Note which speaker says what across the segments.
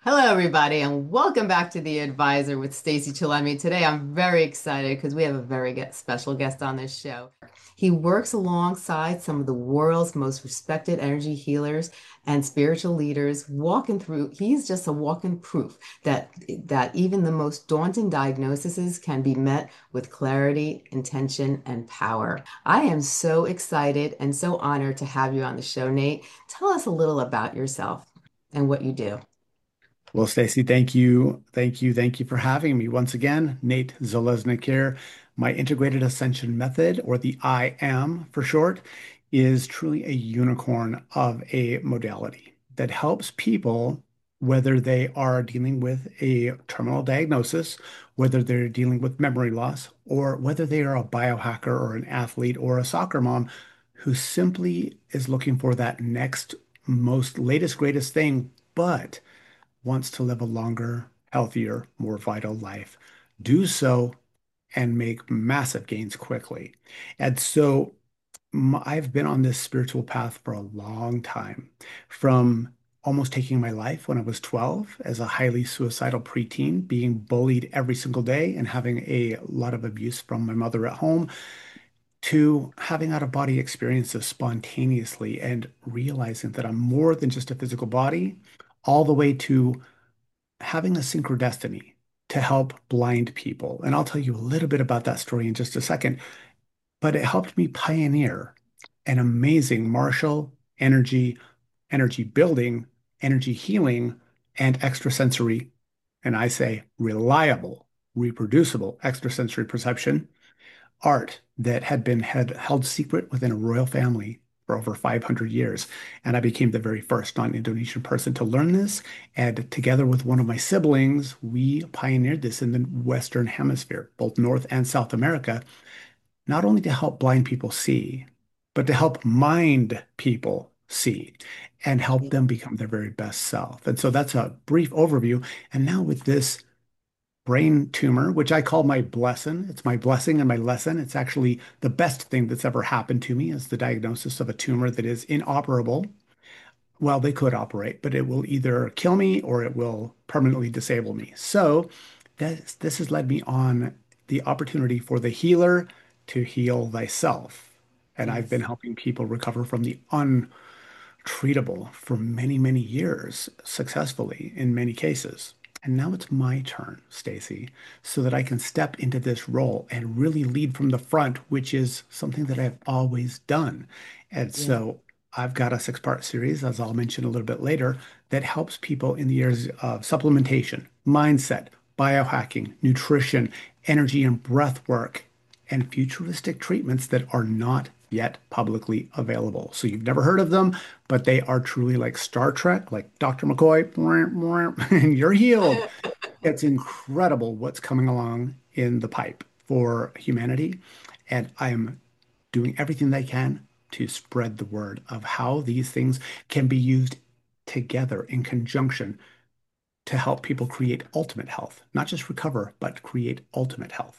Speaker 1: Hello, everybody, and welcome back to The Advisor with Stacey Chillemi. Today, I'm very excited because we have a very special guest on this show. He works alongside some of the world's most respected energy healers and spiritual leaders, walking through. He's just a walking proof that even the most daunting diagnoses can be met with clarity, intention, and power. I am so excited and so honored to have you on the show, Nate. Tell us a little about yourself and what you do.
Speaker 2: Well, Stacey, thank you. Thank you for having me once again. Nate Zalesnik here. My integrated ascension method, or the IM for short, is truly a unicorn of a modality that helps people, whether they are dealing with a terminal diagnosis, whether they're dealing with memory loss, or whether they are a biohacker or an athlete or a soccer mom who simply is looking for that next most latest, greatest thing, but wants to live a longer, healthier, more vital life, do so and make massive gains quickly. And so I've been on this spiritual path for a long time, from almost taking my life when I was 12 as a highly suicidal preteen, being bullied every single day and having a lot of abuse from my mother at home, to having out of body experiences spontaneously and realizing that I'm more than just a physical body, all the way to having a synchrodestiny to help blind people. And I'll tell you a little bit about that story in just a second. But it helped me pioneer an amazing martial energy building, energy healing, and extrasensory, and I say reliable, reproducible extrasensory perception art that had held secret within a royal family for over 500 years. And I became the very first non-Indonesian person to learn this. And together with one of my siblings, we pioneered this in the Western Hemisphere, both North and South America, not only to help blind people see, but to help mind people see and help them become their very best self. And so that's a brief overview. And now with this brain tumor, which I call my blessing. It's my blessing and my lesson. It's actually the best thing that's ever happened to me is the diagnosis of a tumor that is inoperable. Well, they could operate, but it will either kill me or it will permanently disable me. So this has led me on the opportunity for the healer to heal thyself. And I've been
Speaker 1: Yes.
Speaker 2: helping people recover from the untreatable for many, many years successfully in many cases. And now it's my turn, Stacey, so that I can step into this role and really lead from the front, which is something that I've always done. And
Speaker 1: Yeah.
Speaker 2: so I've got a six-part series, as I'll mention a little bit later, that helps people in the areas of supplementation, mindset, biohacking, nutrition, energy and breath work, and futuristic treatments that are not yet publicly available. So you've never heard of them, but they are truly like Star Trek, like Dr. McCoy, and you're healed. It's incredible what's coming along in the pipe for humanity. And I am doing everything they can to spread the word of how these things can be used together in conjunction to help people create ultimate health, not just recover, but create ultimate health.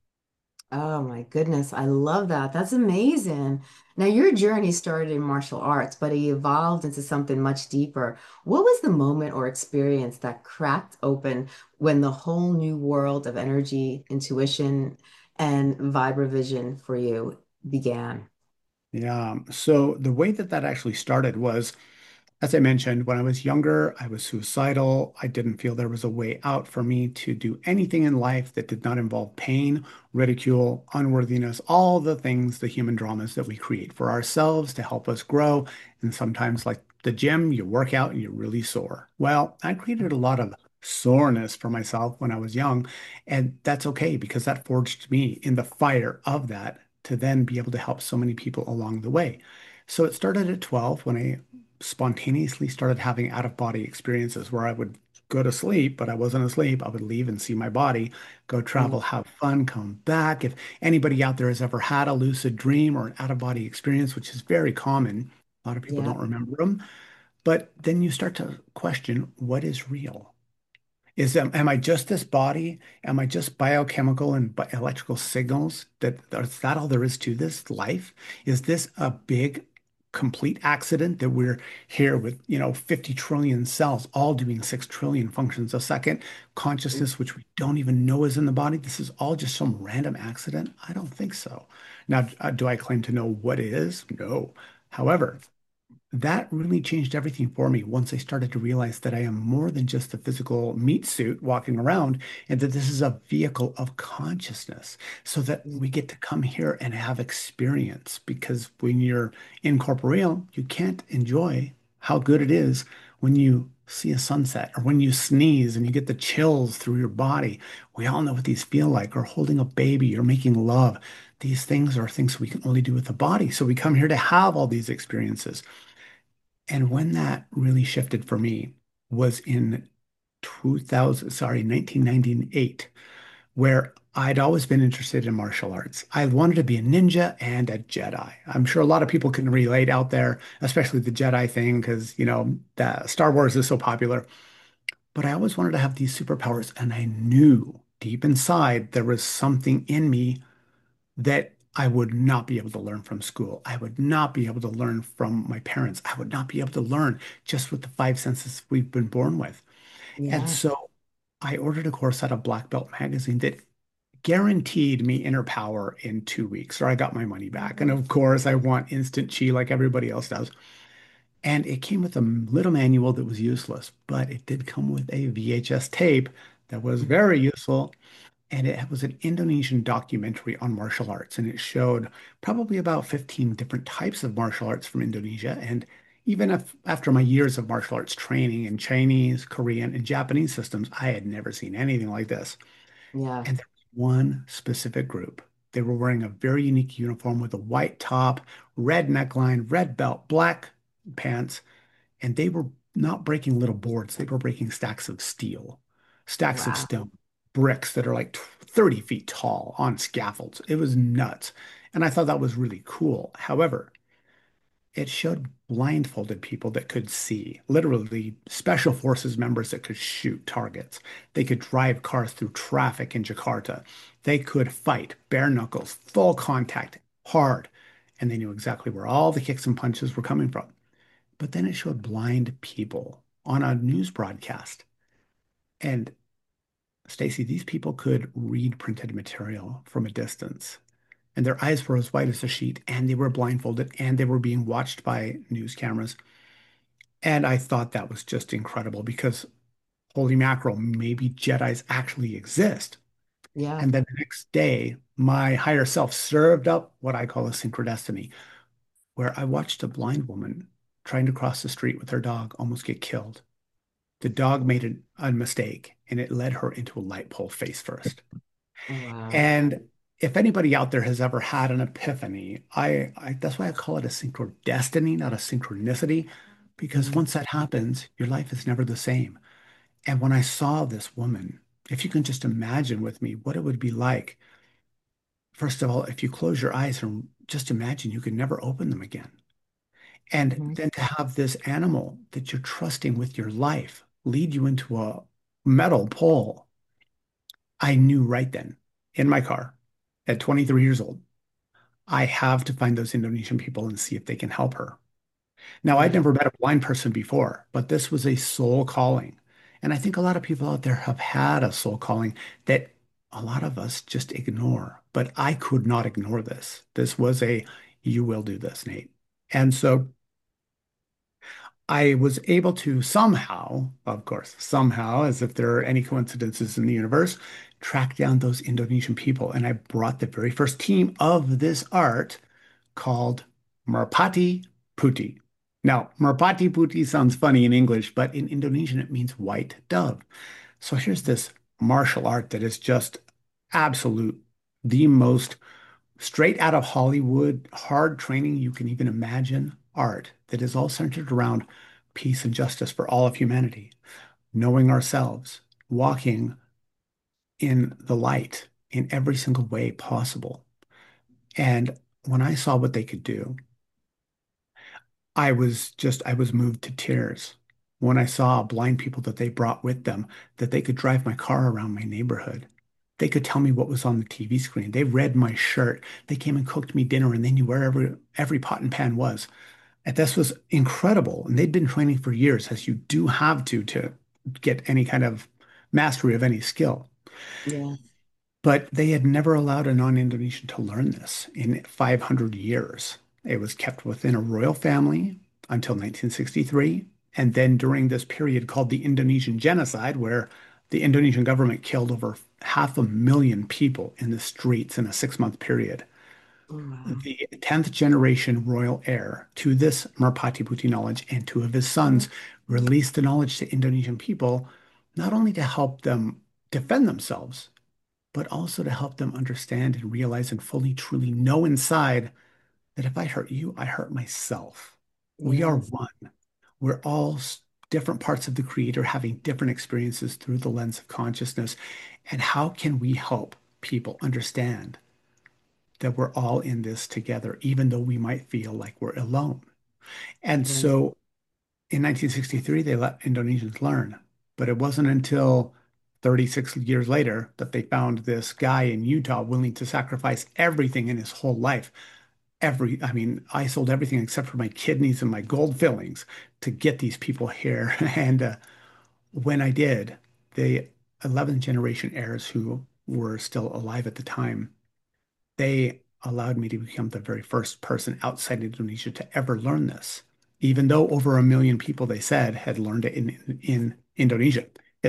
Speaker 1: Oh my goodness. I love that. That's amazing. Now, your journey started in martial arts, but it evolved into something much deeper. What was the moment or experience that cracked open when the whole new world of energy, intuition, and vibrovision for you began?
Speaker 2: Yeah. So the way that that actually started was, as I mentioned, when I was younger, I was suicidal. I didn't feel there was a way out for me to do anything in life that did not involve pain, ridicule, unworthiness, all the things, the human dramas that we create for ourselves to help us grow. And sometimes, like the gym, you work out and you're really sore. Well, I created a lot of soreness for myself when I was young. And that's okay because that forged me in the fire of that to then be able to help so many people along the way. So it started at 12 when I spontaneously started having out of body experiences where I would go to sleep, but I wasn't asleep. I would leave and see my body, go travel,
Speaker 1: Mm,
Speaker 2: have fun, come back. If anybody out there has ever had a lucid dream or an out of body experience, which is very common, a lot of people
Speaker 1: yeah.
Speaker 2: don't remember them. But then you start to question what is real? Am I just this body? Am I just biochemical and electrical signals? Is that all there is to this life? Is this a big complete accident, that we're here with, 50 trillion cells, all doing 6 trillion functions a second, consciousness, which we don't even know is in the body. This is all just some random accident? I don't think so. Now, do I claim to know what it is? No. However, that really changed everything for me once I started to realize that I am more than just a physical meat suit walking around, and that this is a vehicle of consciousness, so that we get to come here and have experience. Because when you're incorporeal, you can't enjoy how good it is when you see a sunset, or when you sneeze and you get the chills through your body. We all know what these feel like, or holding a baby, or making love. These things are things we can only do with the body. So we come here to have all these experiences. And when that really shifted for me was in 2000, sorry, 1998, where I'd always been interested in martial arts. I wanted to be a ninja and a Jedi. I'm sure a lot of people can relate out there, especially the Jedi thing, because, the Star Wars is so popular. But I always wanted to have these superpowers, and I knew deep inside there was something in me that I would not be able to learn from school. I would not be able to learn from my parents. I would not be able to learn just with the five senses we've been born with. And
Speaker 1: Yeah.
Speaker 2: so I ordered a course out of Black Belt magazine that guaranteed me inner power in 2 weeks, or I got my money back. And of course, I want instant chi like everybody else does. And it came with a little manual that was useless, but it did come with a VHS tape that was very useful, and it was an Indonesian documentary on martial arts, and it showed probably about 15 different types of martial arts from Indonesia. And even if, after my years of martial arts training in Chinese, Korean, and Japanese systems, I had never seen anything like this.
Speaker 1: Yeah.
Speaker 2: And there was one specific group. They were wearing a very unique uniform with a white top, red neckline, red belt, black pants, and they were not breaking little boards. They were breaking stacks of steel, stacks of
Speaker 1: Wow.
Speaker 2: stone, bricks that are like 30 feet tall on scaffolds. It was nuts. And I thought that was really cool. However, it showed blindfolded people that could see, literally special forces members that could shoot targets. They could drive cars through traffic in Jakarta. They could fight bare knuckles, full contact, hard. And they knew exactly where all the kicks and punches were coming from. But then it showed blind people on a news broadcast. And Stacy, these people could read printed material from a distance. And their eyes were as white as a sheet, and they were blindfolded, and they were being watched by news cameras. And I thought that was just incredible, because holy mackerel, maybe Jedis actually exist.
Speaker 1: Yeah.
Speaker 2: And then the next day, my higher self served up what I call a synchrodestiny, where I watched a blind woman trying to cross the street with her dog almost get killed. The dog made a mistake, and it led her into a light pole face first.
Speaker 1: Wow.
Speaker 2: And if anybody out there has ever had an epiphany, I that's why I call it a synchro destiny, not a synchronicity, because
Speaker 1: Mm.
Speaker 2: once that happens, your life is never the same. And when I saw this woman, if you can just imagine with me what it would be like, first of all, if you close your eyes and just imagine you could never open them again. And
Speaker 1: Mhm.
Speaker 2: then to have this animal that you're trusting with your life lead you into a metal pole. I knew right then in my car at 23 years old, I have to find those Indonesian people and see if they can help her. Now, I'd
Speaker 1: Yeah.
Speaker 2: never met a blind person before, but this was a soul calling. And I think a lot of people out there have had a soul calling that a lot of us just ignore. But I could not ignore this. This was a, you will do this, Nate. And so I was able to somehow, of course, somehow, as if there are any coincidences in the universe, track down those Indonesian people. And I brought the very first team of this art called Merpati Putih. Now, Merpati Putih sounds funny in English, but in Indonesian it means white dove. So here's this martial art that is just absolute, the most straight out of Hollywood, hard training you can even imagine art that is all centered around peace and justice for all of humanity, knowing ourselves, walking in the light in every single way possible. And when I saw what they could do, I was moved to tears when I saw blind people that they brought with them, that they could drive my car around my neighborhood. They could tell me what was on the TV screen. They read my shirt. They came and cooked me dinner, and they knew where every pot and pan was. And this was incredible. And they'd been training for years, as you do have to get any kind of mastery of any skill.
Speaker 1: Yeah.
Speaker 2: But they had never allowed a non-Indonesian to learn this in 500 years. It was kept within a royal family until 1963. And then during this period called the Indonesian Genocide, where the Indonesian government killed over 500,000 people in the streets in a 6-month period,
Speaker 1: Oh, wow.
Speaker 2: the 10th generation royal heir to this Merpati Putih knowledge and two of his sons released the knowledge to Indonesian people, not only to help them defend themselves, but also to help them understand and realize and fully, truly know inside that if I hurt you, I hurt myself. We are
Speaker 1: Yes.
Speaker 2: one. We're all different parts of the Creator having different experiences through the lens of consciousness. And how can we help people understand that we're all in this together, even though we might feel like we're alone? And
Speaker 1: Yes.
Speaker 2: so in 1963, they let Indonesians learn, but it wasn't until 36 years later that they found this guy in Utah willing to sacrifice everything in his whole life. I mean, I sold everything except for my kidneys and my gold fillings to get these people here. And when I did, the 11th generation heirs who were still alive at the time, they allowed me to become the very first person outside Indonesia to ever learn this, even though over 1 million people, they said, had learned it in Indonesia.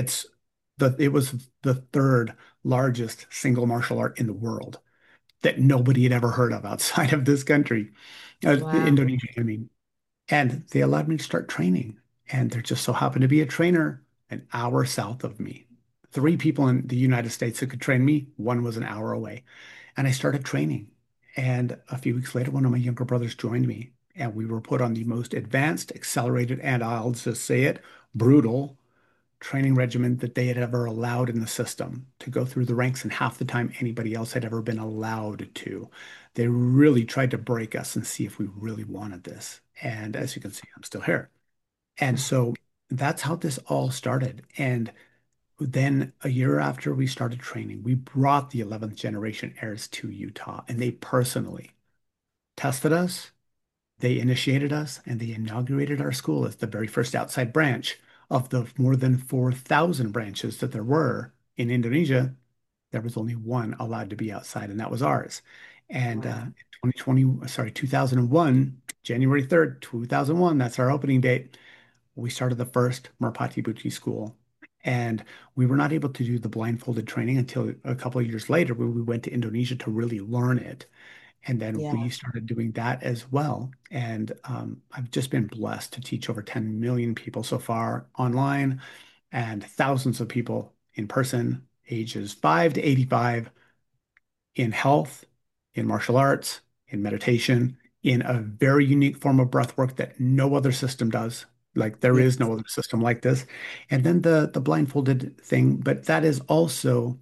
Speaker 2: It was the third largest single martial art in the world that nobody had ever heard of outside of this country,
Speaker 1: Wow.
Speaker 2: Indonesia, I mean. And they allowed me to start training. And there just so happened to be a trainer an hour south of me. Three people in the United States that could train me, one was an hour away. And I started training. And a few weeks later, one of my younger brothers joined me, and we were put on the most advanced, accelerated, and I'll just say it, brutal training regimen that they had ever allowed in the system to go through the ranks in half the time anybody else had ever been allowed to. They really tried to break us and see if we really wanted this. And as you can see, I'm still here. And so that's how this all started. And then a year after we started training, we brought the 11th generation heirs to Utah, and they personally tested us, they initiated us, and they inaugurated our school as the very first outside branch of the more than 4,000 branches that there were in Indonesia. There was only one allowed to be outside, and that was ours. And
Speaker 1: Wow.
Speaker 2: 2020, sorry, 2001, January 3rd, 2001, that's our opening date. We started the first Merpati Putih school. And we were not able to do the blindfolded training until a couple of years later when we went to Indonesia to really learn it. And then
Speaker 1: Yeah.
Speaker 2: we started doing that as well. And I've just been blessed to teach over 10 million people so far online and thousands of people in person, ages 5 to 85, in health, in martial arts, in meditation, in a very unique form of breath work that no other system does. Like there is
Speaker 1: Yes.
Speaker 2: no other system like this. And then the blindfolded thing, but that is also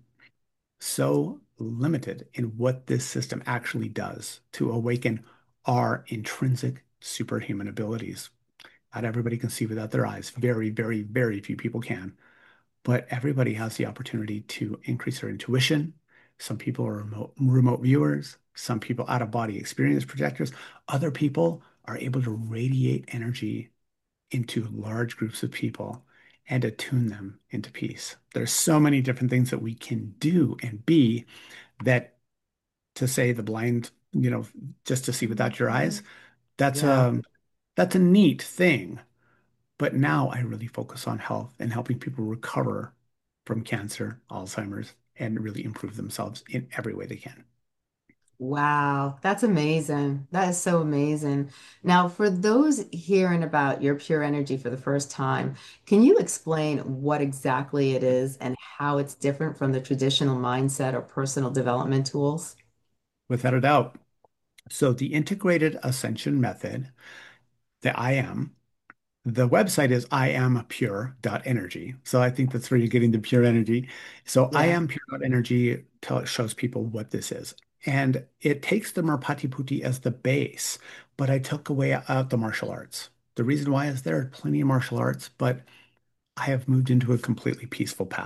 Speaker 2: so limited in what this system actually does to awaken our intrinsic superhuman abilities. Not everybody can see without their eyes. Very, very, very few people can. But everybody has the opportunity to increase their intuition. Some people are remote viewers. Some people out of body experience projectors. Other people are able to radiate energy into large groups of people and attune them into peace. There's so many different things that we can do and be that, to say the blind, just to see without your eyes, that's
Speaker 1: Yeah.
Speaker 2: a that's a neat thing. But now I really focus on health and helping people recover from cancer, Alzheimer's, and really improve themselves in every way they can.
Speaker 1: Wow, that's amazing. That is so amazing. Now, for those hearing about your pure energy for the first time, can you explain what exactly it is and how it's different from the traditional mindset or personal development tools?
Speaker 2: Without a doubt. So the integrated ascension method, the IM, the website is iampure.energy. So I think that's where you're getting the pure energy. So
Speaker 1: Yeah.
Speaker 2: iampure.energy shows people what this is. And it takes the Merpati Putih as the base, but I took away out the martial arts. The reason why is there are plenty of martial arts, but I have moved into a completely peaceful path.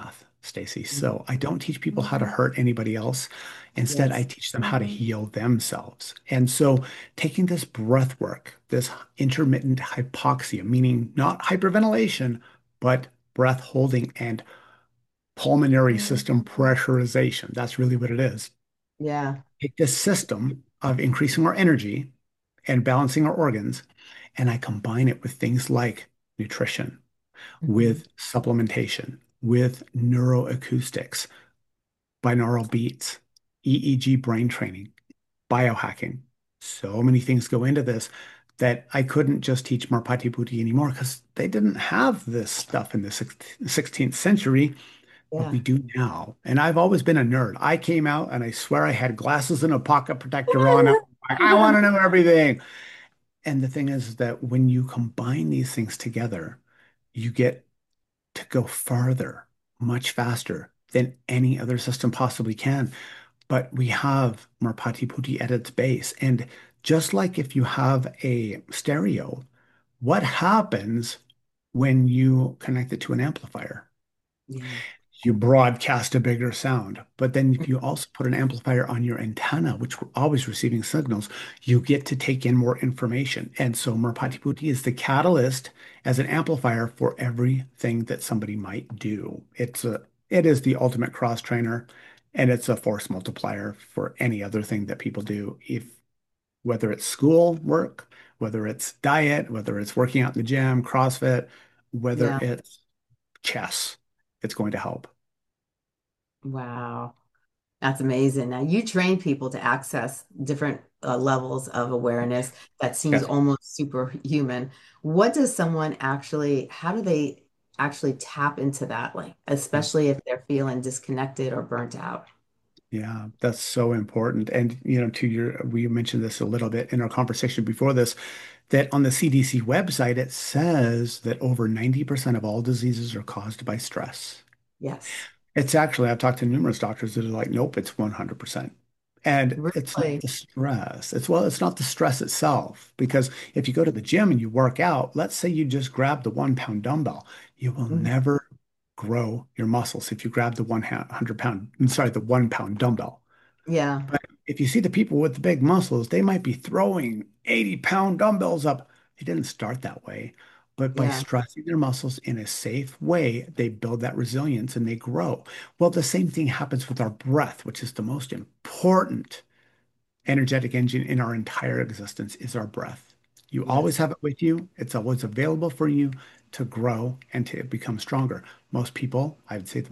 Speaker 2: Stacey.
Speaker 1: Mhm.
Speaker 2: So I don't teach people how to hurt anybody else. Instead, I
Speaker 1: Yes.
Speaker 2: teach them how to heal themselves. And so taking this breath work, this intermittent hypoxia, meaning not hyperventilation, but breath holding and pulmonary system pressurization. That's really what it is.
Speaker 1: Yeah.
Speaker 2: Take this system of increasing our energy and balancing our organs, and I combine it with things like nutrition,
Speaker 1: Mhm.
Speaker 2: with supplementation, with neuroacoustics, binaural beats, EEG brain training, biohacking. So many things go into this that I couldn't just teach Marpati Bhuti anymore because they didn't have this stuff in the 16th century, but we
Speaker 1: Yeah.
Speaker 2: do now. And I've always been a nerd. I came out and I swear I had glasses and a pocket protector on. I'm like, I want to know everything. And the thing is that when you combine these things together, you get to go farther, much faster than any other system possibly can. But we have Merpati Putti at its base. And just like if you have a stereo, what happens when you connect it to an amplifier?
Speaker 1: Yeah.
Speaker 2: You broadcast a bigger sound. But then if you also put an amplifier on your antenna, which we're always receiving signals, you get to take in more information. And so Merpati Putti is the catalyst as an amplifier for everything that somebody might do. It is the ultimate cross trainer, and it's a force multiplier for any other thing that people do. If whether it's school work, whether it's diet, whether it's working out in the gym, CrossFit, whether
Speaker 1: Yeah.
Speaker 2: it's chess, it's going to help.
Speaker 1: Wow. That's amazing. Now you train people to access different levels of awareness that seems
Speaker 2: Yes.
Speaker 1: almost superhuman. How do they actually tap into that? Like, especially if they're feeling disconnected or burnt out.
Speaker 2: Yeah, that's so important. And, we mentioned this a little bit in our conversation before this, that on the CDC website, it says that over 90% of all diseases are caused by stress.
Speaker 1: Yes.
Speaker 2: It's actually, I've talked to numerous doctors that are like, nope, it's 100%. And it's not
Speaker 1: Really?
Speaker 2: the stress. It's not the stress itself. Because if you go to the gym and you work out, let's say you just grab the 1 pound dumbbell, you will
Speaker 1: Mhm.
Speaker 2: never grow your muscles if you grab the 100 pound, sorry, the 1 pound dumbbell.
Speaker 1: Yeah.
Speaker 2: But if you see the people with the big muscles, they might be throwing 80-pound dumbbells up. They didn't start that way. But by
Speaker 1: Yeah.
Speaker 2: stressing their muscles in a safe way, they build that resilience and they grow. Well, the same thing happens with our breath, which is the most important energetic engine in our entire existence is our breath. You always
Speaker 1: Yes.
Speaker 2: have it with you. It's always available for you to grow and to become stronger. Most people, I'd say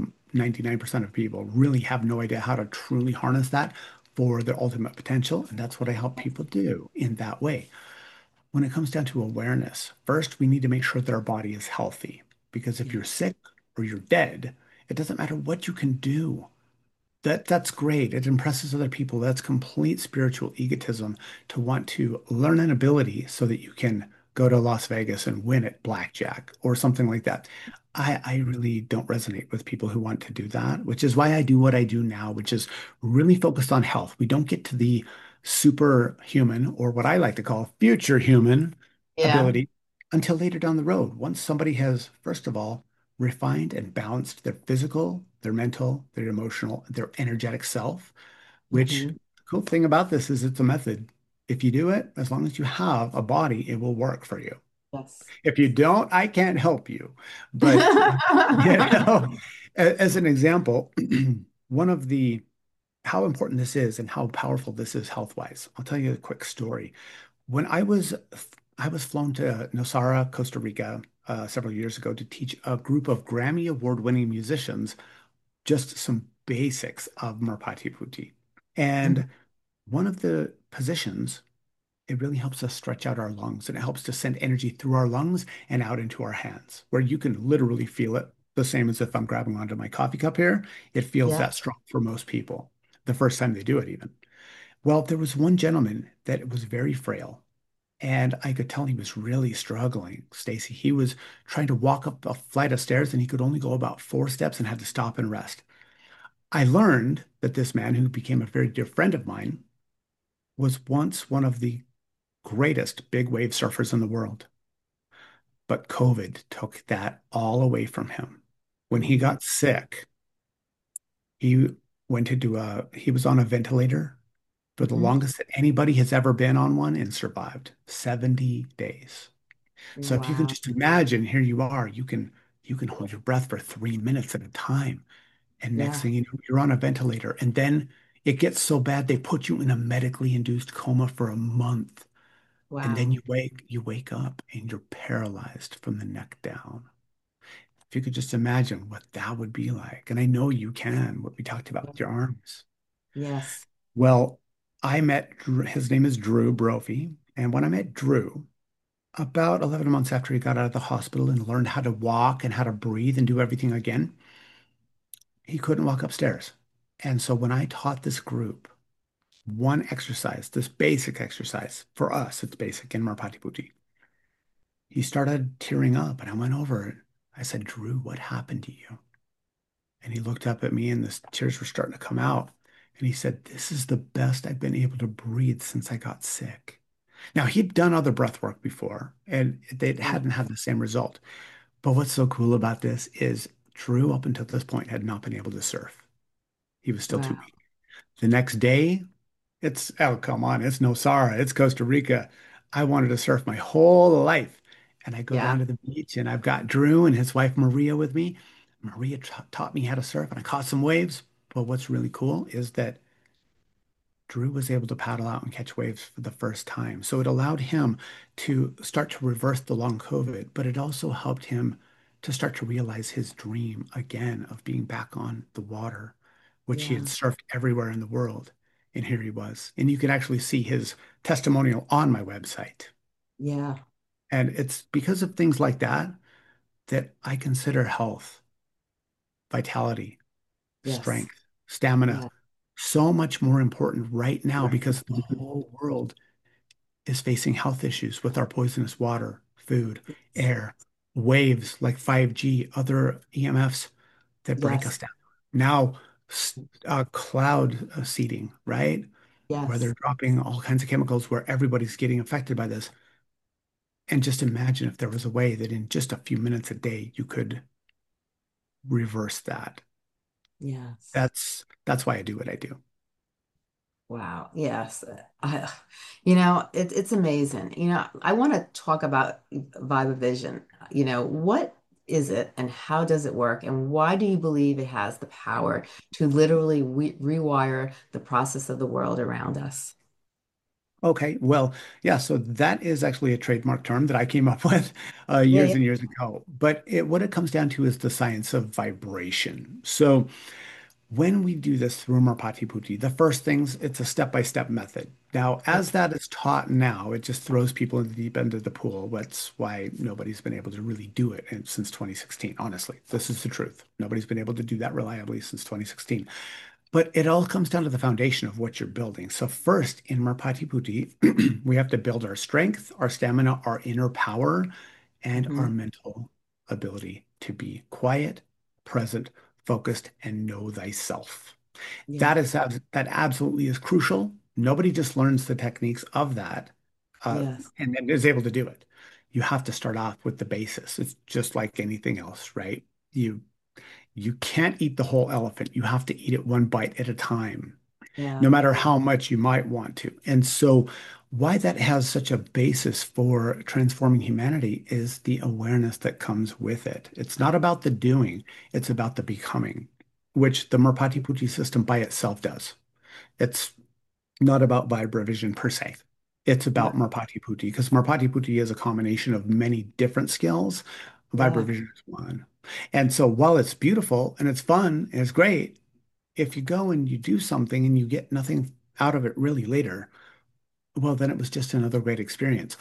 Speaker 2: 99% of people, really have no idea how to truly harness that for their ultimate potential. And that's what I help people do in that way. When it comes down to awareness, first, we need to make sure that our body is healthy. Because if
Speaker 1: Yeah.
Speaker 2: you're sick or you're dead, it doesn't matter what you can do. That's great. It impresses other people. That's complete spiritual egotism to want to learn an ability so that you can go to Las Vegas and win at blackjack or something like that. I really don't resonate with people who want to do that, which is why I do what I do now, which is really focused on health. We don't get to the superhuman or what I like to call future human
Speaker 1: Yeah.
Speaker 2: ability until later down the road. Once somebody has, first of all, refined and balanced their physical, their mental, their emotional, their energetic self, which
Speaker 1: Hmm.
Speaker 2: the cool thing about this is it's a method. If you do it, as long as you have a body, it will work for you.
Speaker 1: Yes.
Speaker 2: If you don't, I can't help you. But, as an example, one of the how important this is and how powerful this is health-wise. I'll tell you a quick story. When I was flown to Nosara, Costa Rica, several years ago to teach a group of Grammy Award-winning musicians just some basics of Merpati Putti.
Speaker 1: Mhm.
Speaker 2: And one of the positions, it really helps us stretch out our lungs and it helps to send energy through our lungs and out into our hands, where you can literally feel it the same as if I'm grabbing onto my coffee cup here. It feels
Speaker 1: Yeah.
Speaker 2: that strong for most people the first time they do it, even. Well, there was one gentleman that was very frail. And I could tell he was really struggling, Stacy. He was trying to walk up a flight of stairs and he could only go about 4 steps and had to stop and rest. I learned that this man, who became a very dear friend of mine, was once one of the greatest big wave surfers in the world. But COVID took that all away from him. When he
Speaker 1: Mm.
Speaker 2: got sick, He he was on a ventilator for the
Speaker 1: Hmm.
Speaker 2: longest that anybody has ever been on one and survived 70 days. So if you can
Speaker 1: Wow.
Speaker 2: just imagine, here you are, you can hold your breath for 3 minutes at a time. And next
Speaker 1: Yeah.
Speaker 2: thing you know, you're on a ventilator. And then it gets so bad they put you in a medically induced coma for a month. And then
Speaker 1: Wow.
Speaker 2: you wake up and you're paralyzed from the neck down. If you could just imagine what that would be like. And I know you can, what we talked about with your arms.
Speaker 1: Yes.
Speaker 2: Well, his name is Drew Brophy. And when I met Drew, about 11 months after he got out of the hospital and learned how to walk and how to breathe and do everything again, he couldn't walk upstairs. And so when I taught this group one exercise, this basic exercise, for us, it's basic in Marpati Bhuti, he started tearing up and I went over it. I said, Drew, what happened to you? And he looked up at me and the tears were starting to come out. And he said, this is the best I've been able to breathe since I got sick. Now, he'd done other breath work before and they
Speaker 1: Yeah.
Speaker 2: hadn't had the same result. But what's so cool about this is Drew, up until this point, had not been able to surf. He was still too
Speaker 1: Wow.
Speaker 2: weak. The next day, oh, come on, it's Nosara, it's Costa Rica. I wanted to surf my whole life. And I go
Speaker 1: Yeah.
Speaker 2: down to the beach and I've got Drew and his wife Maria with me. Maria taught me how to surf and I caught some waves. But what's really cool is that Drew was able to paddle out and catch waves for the first time. So it allowed him to start to reverse the long COVID, but it also helped him to start to realize his dream again of being back on the water, which he had
Speaker 1: Yeah.
Speaker 2: surfed everywhere in the world. And here he was. And you can actually see his testimonial on my website.
Speaker 1: Yeah.
Speaker 2: And it's because of things like that that I consider health, vitality,
Speaker 1: Yes.
Speaker 2: strength, stamina
Speaker 1: Yeah.
Speaker 2: so much more important right now because the whole world is facing health issues with our poisonous water, food, air, waves like 5G, other EMFs that break
Speaker 1: Yes.
Speaker 2: us down. Now, cloud seeding, right? Where they're
Speaker 1: Yes.
Speaker 2: dropping all kinds of chemicals where everybody's getting affected by this. And just imagine if there was a way that in just a few minutes a day, you could reverse that.
Speaker 1: Yes.
Speaker 2: That's why I do what I do.
Speaker 1: Wow. Yes. It's amazing. I want to talk about Viva Vision. What is it and how does it work? And why do you believe it has the power to literally rewire the process of the world around us?
Speaker 2: Okay, well, yeah, so that is actually a trademark term that I came up with
Speaker 1: Yeah,
Speaker 2: years
Speaker 1: yeah.
Speaker 2: and years ago. But what it comes down to is the science of vibration. So when we do this through Merpati Putti, the first things, it's a step-by-step method. Now, as
Speaker 1: Okay.
Speaker 2: that is taught now, it just throws people in the deep end of the pool. That's why nobody's been able to really do it since 2016, honestly. This is the truth. Nobody's been able to do that reliably since 2016. But it all comes down to the foundation of what you're building. So first, in Merpati Putti, we have to build our strength, our stamina, our inner power, and
Speaker 1: Hmm.
Speaker 2: our mental ability to be quiet, present, focused, and know thyself.
Speaker 1: Yeah.
Speaker 2: That absolutely is crucial. Nobody just learns the techniques of that
Speaker 1: Yes.
Speaker 2: and then is able to do it. You have to start off with the basis. It's just like anything else, right? You can't eat the whole elephant. You have to eat it one bite at a time,
Speaker 1: Yeah.
Speaker 2: no matter how much you might want to. And so, why that has such a basis for transforming humanity is the awareness that comes with it. It's not about the doing, it's about the becoming, which the Merpati Putti system by itself does. It's not about vibration per se. It's
Speaker 1: Right.
Speaker 2: about Merpati Putti because Merpati Putti is a combination of many different skills.
Speaker 1: Yeah.
Speaker 2: Vibration is one. And so while it's beautiful and it's fun and it's great, if you go and you do something and you get nothing out of it really later, well, then it was just another great experience.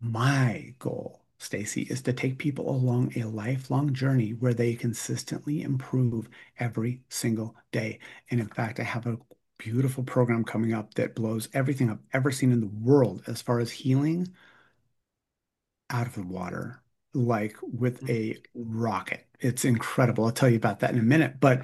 Speaker 2: My goal, Stacy, is to take people along a lifelong journey where they consistently improve every single day. And in fact, I have a beautiful program coming up that blows everything I've ever seen in the world as far as healing out of the water, like with a rocket. It's incredible. I'll tell you about that in a minute. But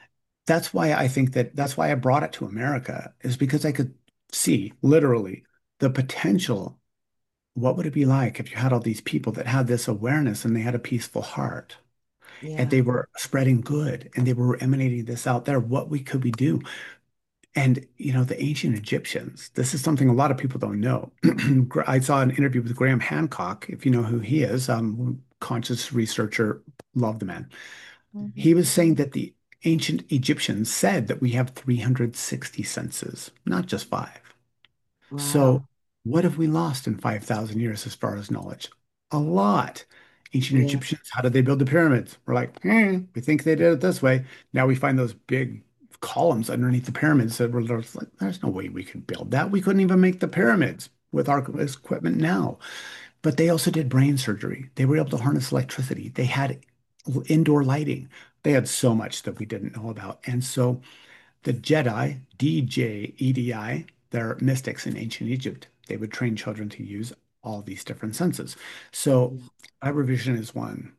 Speaker 2: that's why I brought it to America is because I could see literally the potential. What would it be like if you had all these people that had this awareness and they had a peaceful heart? and
Speaker 1: Yeah.
Speaker 2: they were spreading good and they were emanating this out there. Could we do? And the ancient Egyptians, this is something a lot of people don't know. I saw an interview with Graham Hancock, if you know who he is, conscious researcher, love the man.
Speaker 1: Mhm.
Speaker 2: He was saying that the ancient Egyptians said that we have 360 senses, not just five. So,
Speaker 1: Wow.
Speaker 2: what have we lost in 5,000 years as far as knowledge? A lot. Ancient
Speaker 1: Yeah.
Speaker 2: Egyptians, how did they build the pyramids? We're like, we think they did it this way. Now we find those big columns underneath the pyramids that were just like, there's no way we could build that. We couldn't even make the pyramids with our equipment now. But they also did brain surgery. They were able to harness electricity. They had indoor lighting. They had so much that we didn't know about. And so the Jedi, Edi, they're mystics in ancient Egypt. They would train children to use all these different senses. So
Speaker 1: Yeah.
Speaker 2: cyber vision is one.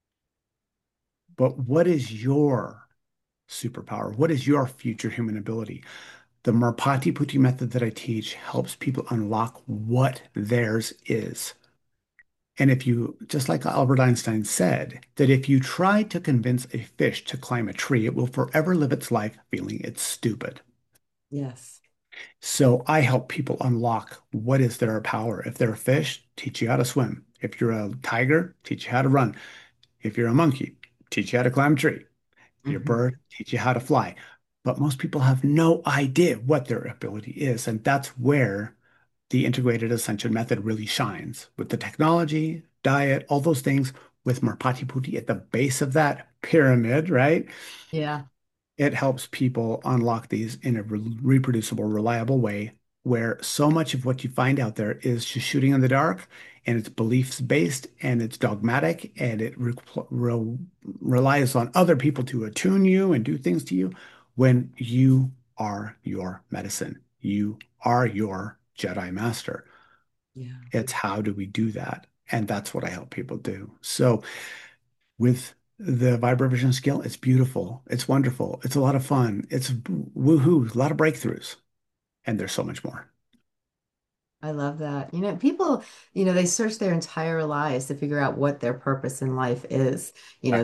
Speaker 2: But what is your superpower? What is your future human ability? The Merpati Putti method that I teach helps people unlock what theirs is. And if you, just like Albert Einstein said, that if you try to convince a fish to climb a tree, it will forever live its life feeling it's stupid.
Speaker 1: Yes.
Speaker 2: So I help people unlock what is their power. If they're a fish, teach you how to swim. If you're a tiger, teach you how to run. If you're a monkey, teach you how to climb a tree. If you're a
Speaker 1: Hmm.
Speaker 2: bird, teach you how to fly. But most people have no idea what their ability is. And that's where the integrated ascension method really shines with the technology, diet, all those things with Marpati Putti at the base of that pyramid, right?
Speaker 1: Yeah.
Speaker 2: It helps people unlock these in a reproducible, reliable way where so much of what you find out there is just shooting in the dark and it's beliefs based and it's dogmatic and it relies on other people to attune you and do things to you when you are your medicine. You are your Jedi Master.
Speaker 1: Yeah.
Speaker 2: It's how do we do that? And that's what I help people do. So with the vibrovision skill, it's beautiful. It's wonderful. It's a lot of fun. It's woohoo, a lot of breakthroughs. And there's so much more.
Speaker 1: I love that. People, they search their entire lives to figure out what their purpose in life is.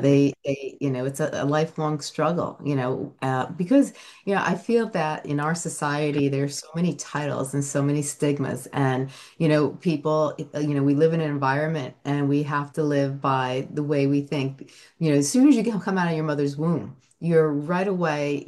Speaker 1: It's a lifelong struggle, because, I feel that in our society, there's so many titles and so many stigmas. And, people, we live in an environment and we have to live by the way we think. As soon as you come out of your mother's womb, you're right away,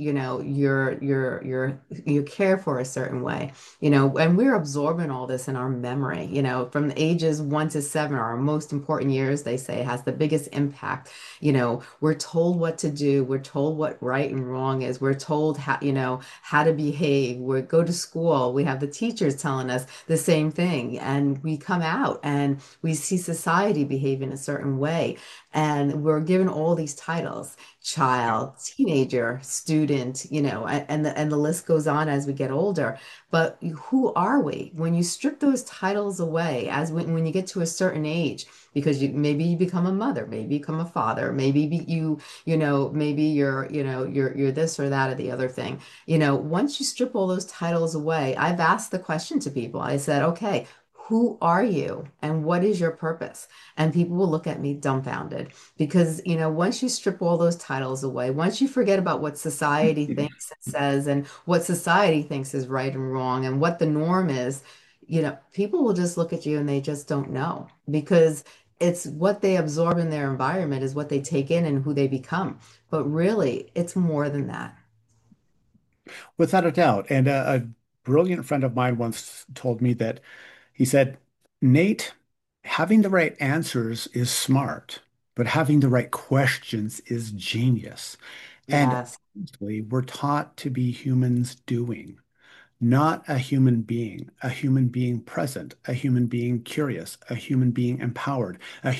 Speaker 1: you're cared for a certain way, and we're absorbing all this in our memory, from the ages 1 to 7 are our most important years, they say, has the biggest impact. We're told what to do, we're told what right and wrong is, we're told how to behave. We go to school, we have the teachers telling us the same thing, and we come out and we see society behave in a certain way, and we're given all these titles: child, teenager, student, and the list goes on as we get older. But who are we? When you strip those titles away, when you get to a certain age, because maybe you become a mother, maybe you become a father, maybe maybe you're this or that or the other thing. Once you strip all those titles away, I've asked the question to people. I said, okay, who are you and what is your purpose? And people will look at me dumbfounded because, once you strip all those titles away, once you forget about what society thinks and says and what society thinks is right and wrong and what the norm is, people will just look at you and they just don't know because it's what they absorb in their environment is what they take in and who they become. But really, it's more than that.
Speaker 2: Without a doubt. And a brilliant friend of mine once told me that he said, Nate, having the right answers is smart, but having the right questions is genius. And
Speaker 1: Yes.
Speaker 2: honestly, we're taught to be humans doing, not a human being present, a human being curious, a human being empowered, a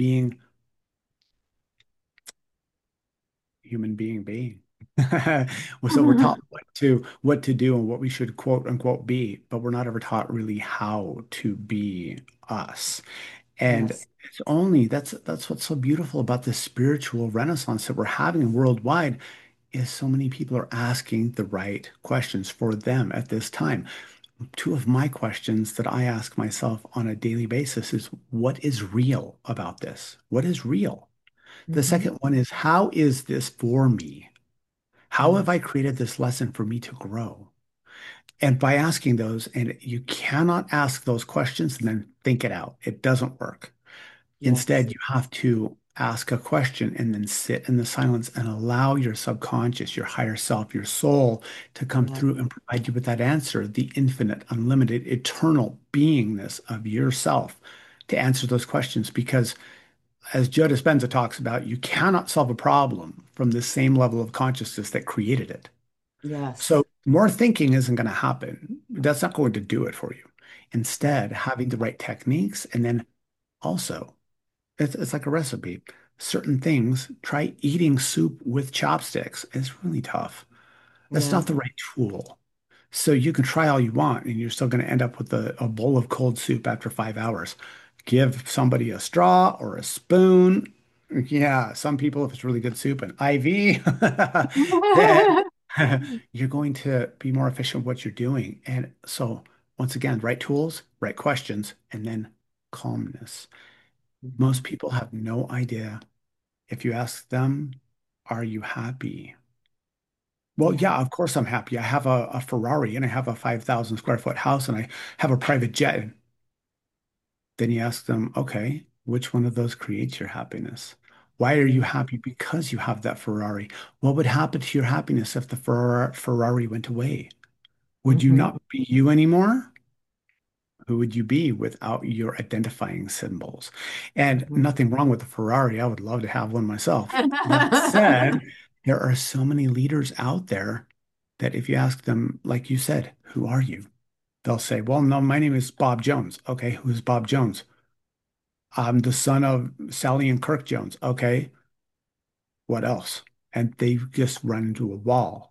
Speaker 2: human being being. So we're taught what to do and what we should quote unquote be, but we're not ever taught really how to be us. And
Speaker 1: Yes.
Speaker 2: it's only that's what's so beautiful about this spiritual renaissance that we're having worldwide is so many people are asking the right questions for them at this time. Two of my questions that I ask myself on a daily basis is what is real about this? What is real? The
Speaker 1: Hmm.
Speaker 2: second one is, how is this for me? How have I
Speaker 1: Yes.
Speaker 2: created this lesson for me to grow? And by asking those, and you cannot ask those questions and then think it out. It doesn't work.
Speaker 1: Yes.
Speaker 2: Instead, you have to ask a question and then sit in the silence and allow your subconscious, your higher self, your soul to come
Speaker 1: Yeah.
Speaker 2: through and provide you with that answer, the infinite, unlimited, eternal beingness of yourself to answer those questions. Because as Joe Dispenza talks about, you cannot solve a problem from the same level of consciousness that created it.
Speaker 1: Yes.
Speaker 2: So more thinking isn't going to happen. That's not going to do it for you. Instead, having the right techniques and then also it's like a recipe. Certain things, try eating soup with chopsticks. It's really tough. That's
Speaker 1: Yeah.
Speaker 2: not the right tool. So you can try all you want, and you're still going to end up with a bowl of cold soup after 5 hours. Give somebody a straw or a spoon. Yeah, some people, if it's really good soup, an IV, then you're going to be more efficient with what you're doing. And so, once again, right tools, right questions, and then calmness. Most
Speaker 1: Mhm.
Speaker 2: people have no idea. If you ask them, are you happy? Well,
Speaker 1: Yeah.
Speaker 2: yeah, of course I'm happy. I have a Ferrari and I have a 5,000 square foot house and I have a private jet. Then you ask them, okay, which one of those creates your happiness? Why are you
Speaker 1: Yeah.
Speaker 2: happy? Because you have that Ferrari. What would happen to your happiness if the Ferrari went away? Would you
Speaker 1: Hmm.
Speaker 2: not be you anymore? Who would you be without your identifying symbols? And
Speaker 1: Hmm.
Speaker 2: nothing wrong with the Ferrari. I would love to have one myself. That said, there are so many leaders out there that if you ask them, like you said, who are you? They'll say, well, no, my name is Bob Jones. Okay, who's Bob Jones? I'm the son of Sally and Kirk Jones. Okay, what else? And they just run into a wall.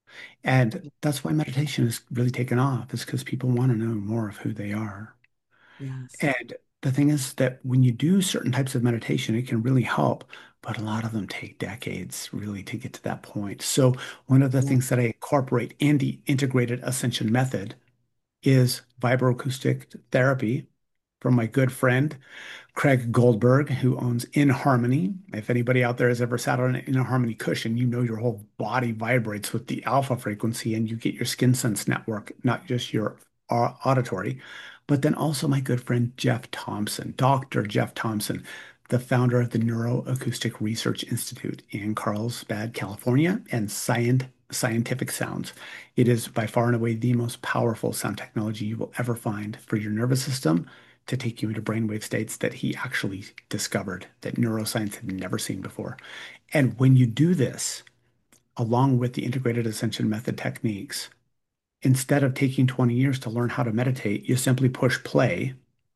Speaker 2: And that's why meditation has really taken off, is because people want to know more of who they are.
Speaker 1: Yes.
Speaker 2: And the thing is that when you do certain types of meditation, it can really help, but a lot of them take decades really to get to that point. So one of the
Speaker 1: Yeah.
Speaker 2: things that I incorporate in the integrated ascension method is vibroacoustic therapy from my good friend Craig Goldberg, who owns In Harmony. If anybody out there has ever sat on an In Harmony cushion, you know your whole body vibrates with the alpha frequency and you get your skin sense network, not just your auditory. But then also my good friend Jeff Thompson, Dr. Jeff Thompson, the founder of the Neuroacoustic Research Institute in Carlsbad, California, and Scientific Sounds. It is by far and away the most powerful sound technology you will ever find for your nervous system to take you into brainwave states that he actually discovered that neuroscience had never seen before. And when you do this, along with the integrated ascension method techniques, instead of taking 20 years to learn how to meditate, you simply push play.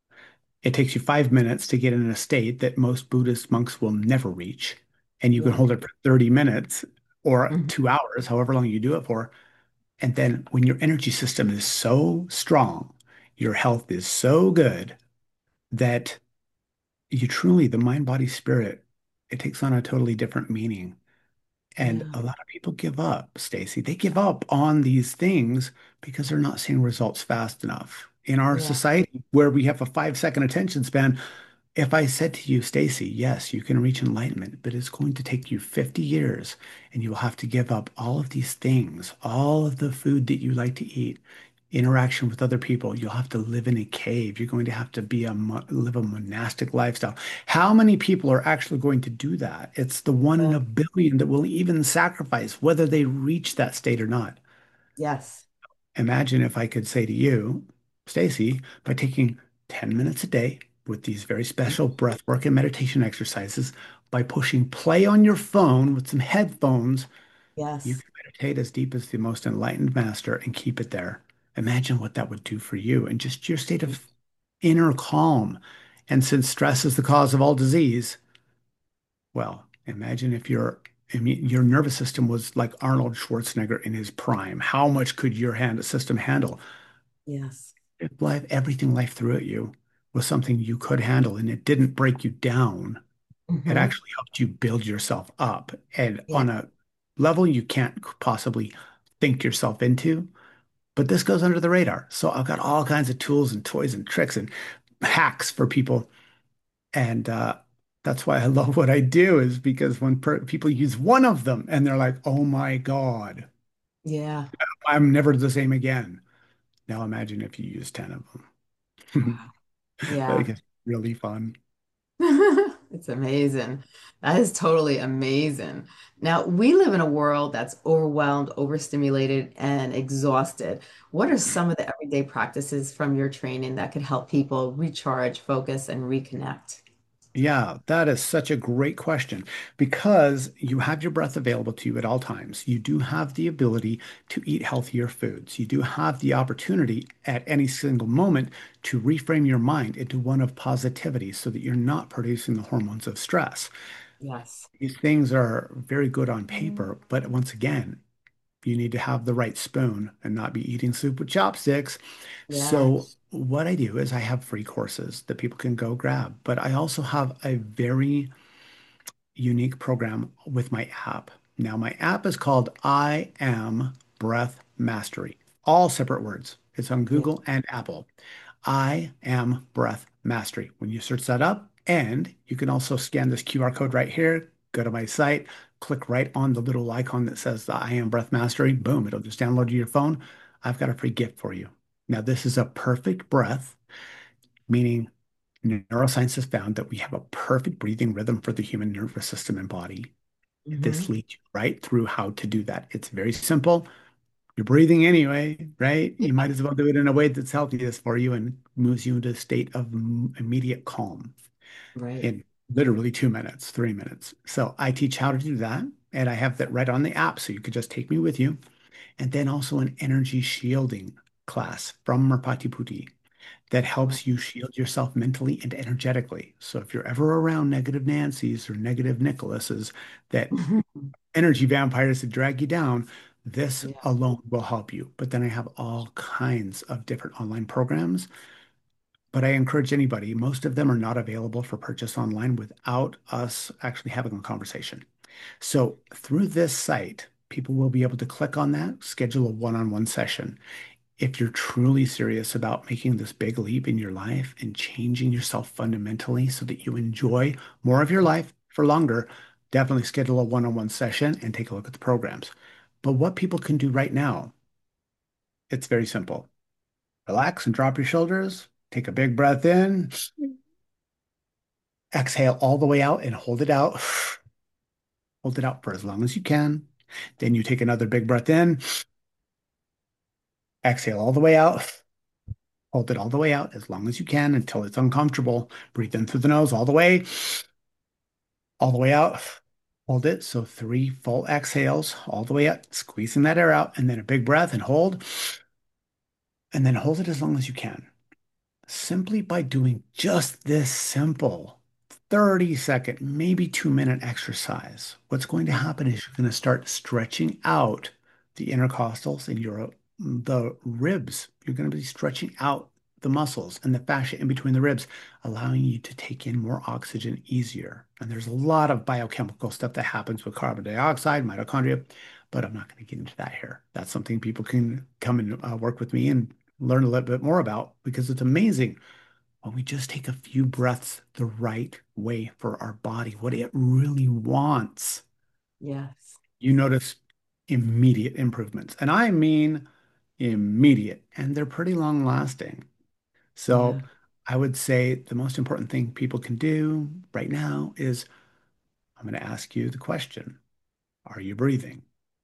Speaker 2: It takes you 5 minutes to get in a state that most Buddhist monks will never reach. And you can
Speaker 1: Yeah.
Speaker 2: hold it for 30 minutes or
Speaker 1: Mhm.
Speaker 2: 2 hours, however long you do it for. And then when your energy system is so strong, your health is so good that you truly, the mind, body, spirit, it takes on a totally different meaning. And
Speaker 1: Yeah.
Speaker 2: a lot of people give up, Stacy. They give up on these things because they're not seeing results fast enough. In our
Speaker 1: Yeah.
Speaker 2: society, where we have a 5 second attention span, if I said to you, Stacy, yes, you can reach enlightenment, but it's going to take you 50 years and you will have to give up all of these things, all of the food that you like to eat, interaction with other people. You'll have to live in a cave. You're going to have to live a monastic lifestyle. How many people are actually going to do that? It's the one in
Speaker 1: Yeah.
Speaker 2: a billion that will even sacrifice whether they reach that state or not.
Speaker 1: Yes.
Speaker 2: Imagine if I could say to you, Stacy, by taking 10 minutes a day with these very special breath work and meditation exercises, by pushing play on your phone with some headphones, you
Speaker 1: Yes.
Speaker 2: can meditate as deep as the most enlightened master and keep it there. Imagine what that would do for you and just your state of inner calm. And since stress is the cause of all disease, well, imagine if your nervous system was like Arnold Schwarzenegger in his prime. How much could your system handle?
Speaker 1: Yes.
Speaker 2: If everything life threw at you was something you could handle and it didn't break you down, it
Speaker 1: Hmm.
Speaker 2: actually helped you build yourself up and
Speaker 1: Yeah.
Speaker 2: on a level you can't possibly think yourself into. But this goes under the radar. So I've got all kinds of tools and toys and tricks and hacks for people. And That's why I love what I do is because when people use one of them and they're like, "Oh my God,
Speaker 1: Yeah.
Speaker 2: I'm never the same again." Now imagine if you use 10 of them.
Speaker 1: Wow. Yeah.
Speaker 2: Like it's really fun.
Speaker 1: It's amazing. That is totally amazing. Now, we live in a world that's overwhelmed, overstimulated, and exhausted. What are some of the everyday practices from your training that could help people recharge, focus, and reconnect?
Speaker 2: Yeah, that is such a great question because you have your breath available to you at all times. You do have the ability to eat healthier foods. You do have the opportunity at any single moment to reframe your mind into one of positivity so that you're not producing the hormones of stress.
Speaker 1: Yes.
Speaker 2: These things are very good on paper, but once again, you need to have the right spoon and not be eating soup with chopsticks.
Speaker 1: Yeah.
Speaker 2: So, what I do is I have free courses that people can go grab, but I also have a very unique program with my app. Now, my app is called I Am Breath Mastery, all separate words. It's on
Speaker 1: Yeah.
Speaker 2: Google and Apple. I Am Breath Mastery. When you search that up, and you can also scan this QR code right here, go to my site, click right on the little icon that says the I Am Breath Mastery. Boom, it'll just download to your phone. I've got a free gift for you. Now, this is a perfect breath, meaning neuroscience has found that we have a perfect breathing rhythm for the human nervous system and body. This
Speaker 1: Hmm.
Speaker 2: leads you right through how to do that. It's very simple. You're breathing anyway, right? You might as well do it in a way that's healthiest for you and moves you into a state of immediate calm
Speaker 1: Right.
Speaker 2: in literally 2 minutes, 3 minutes. So I teach how to do that. And I have that right on the app. So you could just take me with you. And then also an energy shielding class from Merpati Putti that
Speaker 1: Right.
Speaker 2: helps you shield yourself mentally and energetically. So if you're ever around negative Nancy's or negative Nicholases that energy vampires that drag you down, this
Speaker 1: Yeah.
Speaker 2: alone will help you. But then I have all kinds of different online programs. But I encourage anybody, most of them are not available for purchase online without us actually having a conversation. So through this site, people will be able to click on that, schedule a one-on-one session. If you're truly serious about making this big leap in your life and changing yourself fundamentally so that you enjoy more of your life for longer, definitely schedule a one-on-one session and take a look at the programs. But what people can do right now, it's very simple. Relax and drop your shoulders, take a big breath in, exhale all the way out and hold it out. Hold it out for as long as you can. Then you take another big breath in, exhale all the way out. Hold it all the way out as long as you can until it's uncomfortable. Breathe in through the nose all the way out. Hold it. So three full exhales all the way up, squeezing that air out, and then a big breath and hold, and then hold it as long as you can. Simply by doing just this simple 30-second, maybe 2-minute exercise, what's going to happen is you're going to start stretching out the intercostals and the ribs. You're going to be stretching out the muscles and the fascia in between the ribs, allowing you to take in more oxygen easier. And there's a lot of biochemical stuff that happens with carbon dioxide, mitochondria, but I'm not going to get into that here. That's something people can come and work with me and learn a little bit more about because it's amazing when we just take a few breaths the right way for our body, what it really wants.
Speaker 1: Yes.
Speaker 2: You notice immediate improvements. And I mean immediate, and they're pretty long lasting. So
Speaker 1: Yeah.
Speaker 2: I would say the most important thing people can do right now is I'm going to ask you the question, are you breathing?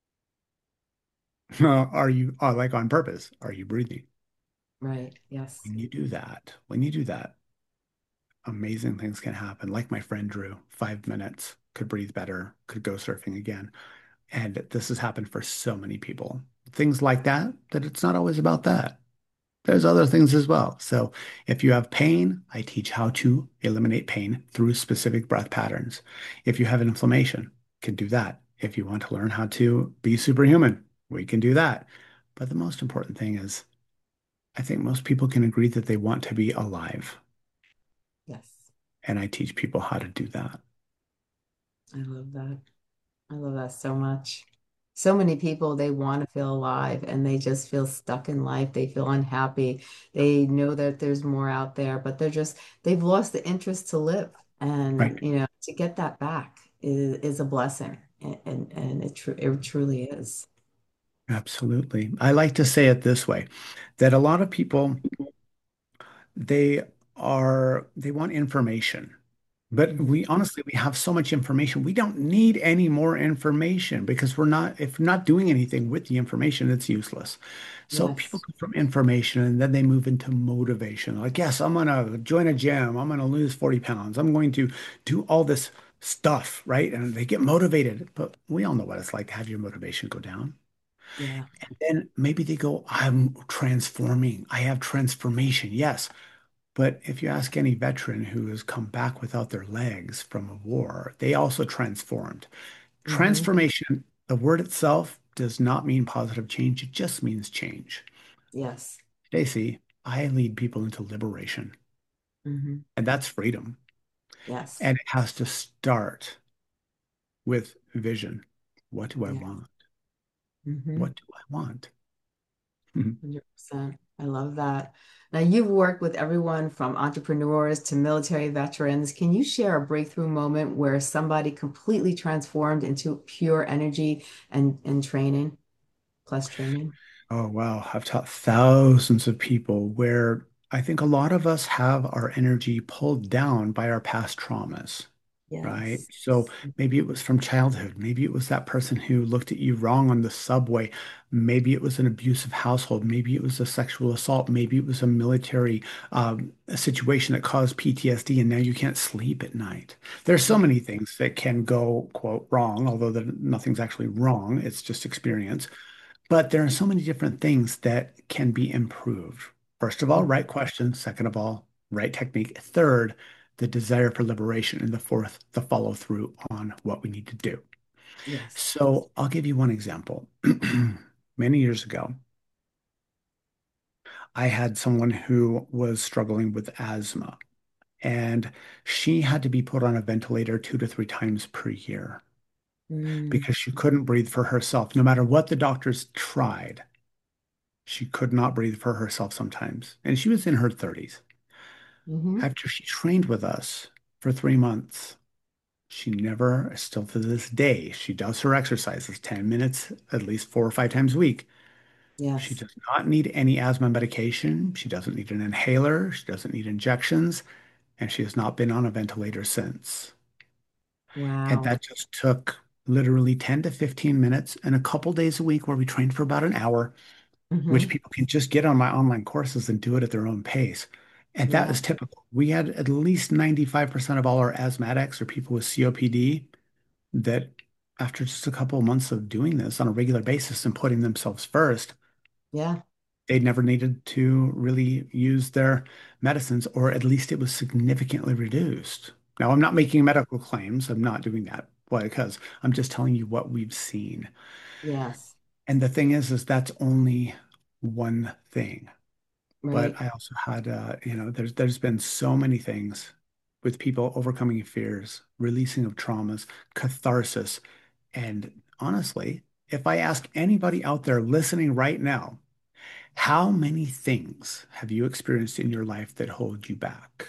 Speaker 2: Are you like on purpose? Are you breathing?
Speaker 1: Right. Yes.
Speaker 2: When you do that, amazing things can happen. Like my friend Drew, 5 minutes, could breathe better, could go surfing again. And this has happened for so many people. Things like that, that it's not always about that. There's other things as well. So if you have pain, I teach how to eliminate pain through specific breath patterns. If you have an inflammation, can do that. If you want to learn how to be superhuman, we can do that. But the most important thing is, I think most people can agree that they want to be alive.
Speaker 1: Yes.
Speaker 2: And I teach people how to do that.
Speaker 1: I love that. I love that so much. So many people, they want to feel alive and they just feel stuck in life. They feel unhappy. They know that there's more out there, but they've lost the interest to live.
Speaker 2: Right.
Speaker 1: And, to get that back is a blessing. And it truly is.
Speaker 2: Absolutely. I like to say it this way, that a lot of people, they they want information. But
Speaker 1: Mhm.
Speaker 2: we have so much information. We don't need any more information because if we're not doing anything with the information, it's useless. So people
Speaker 1: Yes.
Speaker 2: go from information and then they move into motivation. Like, yes, I'm gonna join a gym. I'm gonna lose 40 pounds. I'm going to do all this stuff, right? And they get motivated. But we all know what it's like to have your motivation go down.
Speaker 1: Yeah.
Speaker 2: Then maybe they go, I'm transforming. I have transformation. Yes. But if you ask any veteran who has come back without their legs from a war, they also transformed.
Speaker 1: Hmm.
Speaker 2: Transformation, the word itself does not mean positive change. It just means change.
Speaker 1: Yes.
Speaker 2: Stacy, I lead people into liberation,
Speaker 1: Hmm.
Speaker 2: and that's freedom.
Speaker 1: Yes.
Speaker 2: And it has to start with vision. What do I
Speaker 1: Yeah.
Speaker 2: want?
Speaker 1: Hmm.
Speaker 2: What do I want?
Speaker 1: 100%. I love that. Now, you've worked with everyone from entrepreneurs to military veterans. Can you share a breakthrough moment where somebody completely transformed into pure energy and training, plus training?
Speaker 2: Oh, wow. I've taught thousands of people where I think a lot of us have our energy pulled down by our past traumas, right?
Speaker 1: Yes.
Speaker 2: So maybe it was from childhood. Maybe it was that person who looked at you wrong on the subway. Maybe it was an abusive household. Maybe it was a sexual assault. Maybe it was a military a situation that caused PTSD and now you can't sleep at night. There's so many things that can go, quote, wrong, although nothing's actually wrong. It's just experience. But there are so many different things that can be improved. First of all,
Speaker 1: Mhm.
Speaker 2: right question. Second of all, right technique. Third, the desire for liberation. And the fourth, the follow through on what we need to do.
Speaker 1: Yes.
Speaker 2: So I'll give you one example. Many years ago, I had someone who was struggling with asthma, and she had to be put on a ventilator 2 to 3 times per year
Speaker 1: Mm.
Speaker 2: because she couldn't breathe for herself. No matter what the doctors tried, she could not breathe for herself sometimes. And she was in her 30s.
Speaker 1: Hmm.
Speaker 2: After she trained with us for 3 months, she never, still to this day, she does her exercises 10 minutes at least 4 or 5 times a week. She
Speaker 1: Yes.
Speaker 2: does not need any asthma medication. She doesn't need an inhaler. She doesn't need injections. And she has not been on a ventilator since. And
Speaker 1: Wow.
Speaker 2: that just took literally 10 to 15 minutes and a couple days a week where we trained for about an hour, which
Speaker 1: Hmm.
Speaker 2: people can just get on my online courses and do it at their own pace. And that
Speaker 1: Yeah.
Speaker 2: is typical. We had at least 95% of all our asthmatics or people with COPD that after just a couple of months of doing this on a regular basis and putting themselves first,
Speaker 1: Yeah.
Speaker 2: they never needed to really use their medicines, or at least it was significantly reduced. Now, I'm not making medical claims. I'm not doing that because I'm just telling you what we've seen.
Speaker 1: Yes.
Speaker 2: And the thing is that's only one thing. But
Speaker 1: Right.
Speaker 2: I also had, there's been so many things with people overcoming fears, releasing of traumas, catharsis. And honestly, if I ask anybody out there listening right now, how many things have you experienced in your life that hold you back?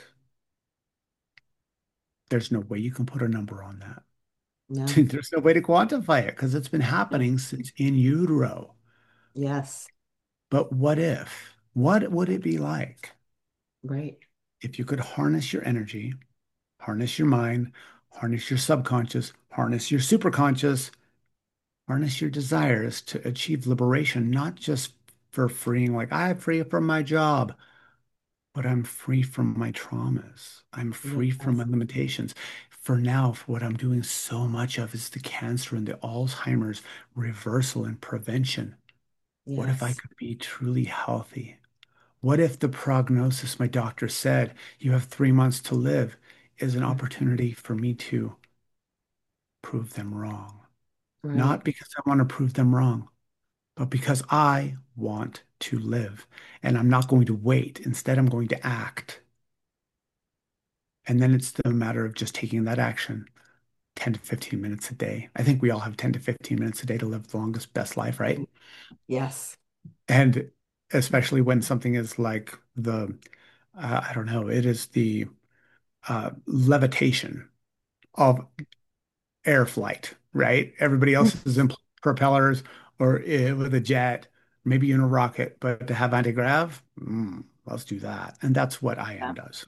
Speaker 2: There's no way you can put a number on that.
Speaker 1: No.
Speaker 2: There's no way to quantify it because it's been
Speaker 1: No.
Speaker 2: happening since in utero.
Speaker 1: Yes.
Speaker 2: But what if? What would it be like
Speaker 1: Right.
Speaker 2: if you could harness your energy, harness your mind, harness your subconscious, harness your superconscious, harness your desires to achieve liberation, not just for freeing, like I'm free from my job, but I'm free from my traumas. I'm free from my
Speaker 1: Yes.
Speaker 2: limitations. For now, what I'm doing so much of is the cancer and the Alzheimer's reversal and prevention. What if I
Speaker 1: Yes.
Speaker 2: could be truly healthy? What if the prognosis my doctor said you have 3 months to live is an
Speaker 1: Mm.
Speaker 2: opportunity for me to prove them wrong?
Speaker 1: Right.
Speaker 2: Not because I want to prove them wrong, but because I want to live. And I'm not going to wait. Instead, I'm going to act. And then it's the matter of just taking that action 10 to 15 minutes a day. I think we all have 10 to 15 minutes a day to live the longest, best life, right?
Speaker 1: Yes.
Speaker 2: And especially when something is like I don't know, it is the levitation. of air flight, right? Everybody else is in propellers or with a jet, maybe in a rocket, but to have anti-grav, let's do that. And that's what IM
Speaker 1: Yeah,
Speaker 2: does.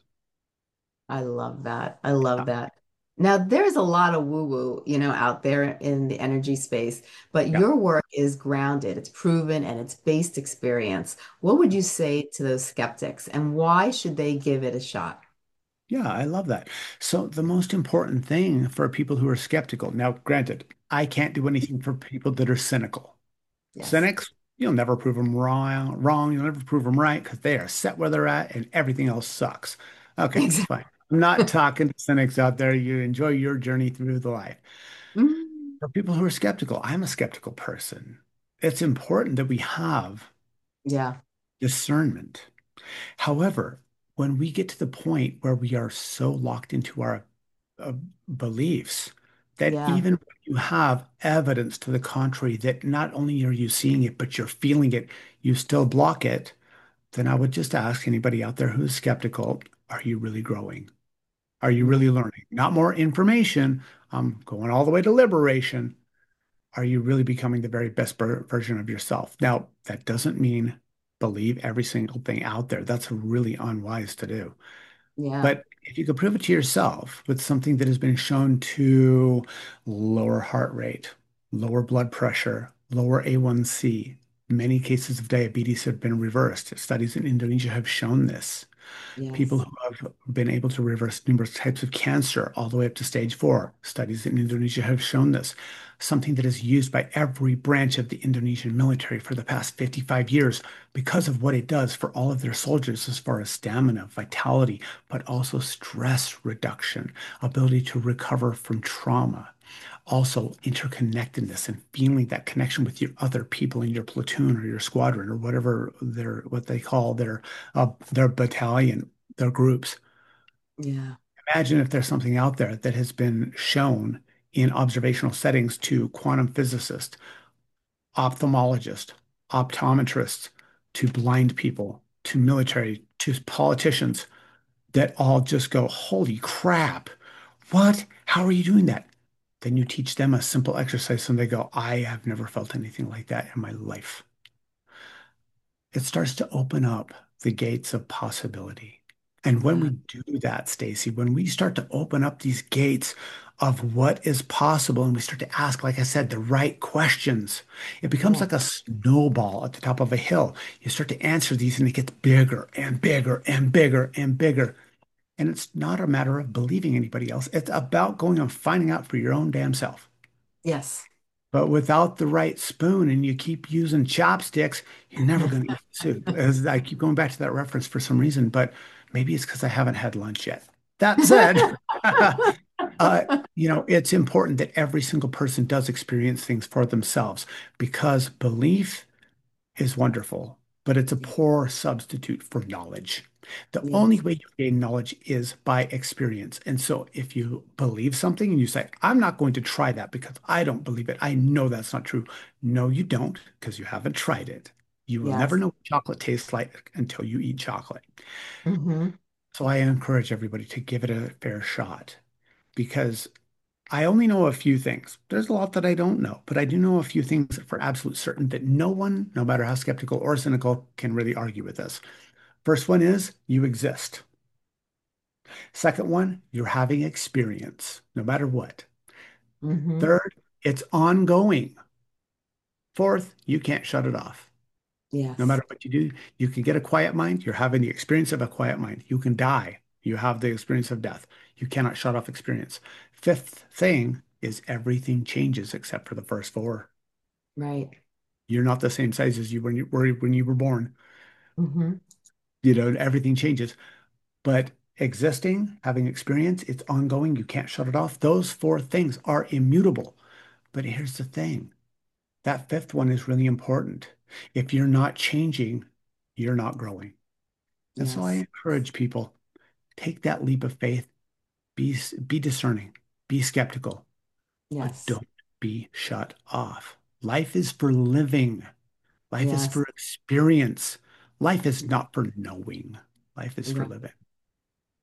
Speaker 1: I love that. I love
Speaker 2: Yeah.
Speaker 1: that. Now, there's a lot of woo-woo, out there in the energy space, but
Speaker 2: Yeah.
Speaker 1: your work is grounded, it's proven, and it's based experience. What would you say to those skeptics, and why should they give it a shot?
Speaker 2: Yeah, I love that. So the most important thing for people who are skeptical, now granted, I can't do anything for people that are cynical.
Speaker 1: Yes.
Speaker 2: Cynics, you'll never prove them wrong. You'll never prove them right because they are set where they're at and everything else sucks. Okay,
Speaker 1: Exactly.
Speaker 2: fine. I'm not talking to cynics out there. You enjoy your journey through the life.
Speaker 1: Mm,
Speaker 2: For people who are skeptical, I'm a skeptical person. It's important that we have
Speaker 1: yeah,
Speaker 2: discernment. However, when we get to the point where we are so locked into our uh, beliefs that
Speaker 1: yeah,
Speaker 2: even when you have evidence to the contrary, that not only are you seeing it, but you're feeling it, you still block it, then I would just ask anybody out there who's skeptical, are you really growing? Are you
Speaker 1: yeah,
Speaker 2: really learning? Not more information. I'm going all the way to liberation. Are you really becoming the very best version of yourself? Now, that doesn't mean believe every single thing out there. That's really unwise to do.
Speaker 1: yeah,
Speaker 2: But if you could prove it to yourself with something that has been shown to lower heart rate, lower blood pressure, lower A1C, many cases of diabetes have been reversed. Studies in Indonesia have shown this. People
Speaker 1: yes,
Speaker 2: who have been able to reverse numerous types of cancer all the way up to stage 4. Studies in Indonesia have shown this. Something that is used by every branch of the Indonesian military for the past 55 years because of what it does for all of their soldiers as far as stamina, vitality, but also stress reduction, ability to recover from trauma. Also, interconnectedness and feeling that connection with your other people in your platoon or your squadron or whatever what they call their battalion, their groups.
Speaker 1: yeah,
Speaker 2: Imagine if there's something out there that has been shown in observational settings to quantum physicists, ophthalmologists, optometrists, to blind people, to military, to politicians that all just go, holy crap, what? How are you doing that? Then you teach them a simple exercise and they go, I have never felt anything like that in my life. It starts to open up the gates of possibility. And when
Speaker 1: yeah,
Speaker 2: we do that, Stacy, when we start to open up these gates of what is possible and we start to ask, like I said, the right questions, it becomes
Speaker 1: yeah,
Speaker 2: like a snowball at the top of a hill. You start to answer these and it gets bigger and bigger and bigger and bigger. And it's not a matter of believing anybody else. It's about going and finding out for your own damn self.
Speaker 1: yes.
Speaker 2: But without the right spoon and you keep using chopsticks, you're never going to eat the soup. As I keep going back to that reference for some reason, but maybe it's because I haven't had lunch yet. That said, it's important that every single person does experience things for themselves because belief is wonderful, but it's a poor substitute for knowledge. The only
Speaker 1: Yes,
Speaker 2: way you gain knowledge is by experience. And so if you believe something and you say, I'm not going to try that because I don't believe it, I know that's not true. No, you don't, because you haven't tried it. You will never
Speaker 1: yes.
Speaker 2: know what chocolate tastes like until you eat chocolate.
Speaker 1: Hmm.
Speaker 2: So I encourage everybody to give it a fair shot because I only know a few things. There's a lot that I don't know, but I do know a few things for absolute certain that no one, no matter how skeptical or cynical, can really argue with us. First one is you exist. Second one, you're having experience, no matter what.
Speaker 1: Hmm.
Speaker 2: Third, it's ongoing. Fourth, you can't shut it off. No
Speaker 1: Yes,
Speaker 2: matter what you do, you can get a quiet mind. You're having the experience of a quiet mind. You can die. You have the experience of death. You cannot shut off experience. Fifth thing is everything changes except for the first four.
Speaker 1: right.
Speaker 2: You're not the same size as you when you were born.
Speaker 1: Hmm.
Speaker 2: Everything changes. But existing, having experience, it's ongoing. You can't shut it off. Those four things are immutable. But here's the thing. That fifth one is really important. If you're not changing, you're not growing. And so I
Speaker 1: Yes,
Speaker 2: encourage people, take that leap of faith, be discerning, be skeptical, but
Speaker 1: yes,
Speaker 2: don't be shut off. Life is for living. Life is
Speaker 1: yes.
Speaker 2: for experience. Life is not for knowing. Life is for
Speaker 1: Right.
Speaker 2: living.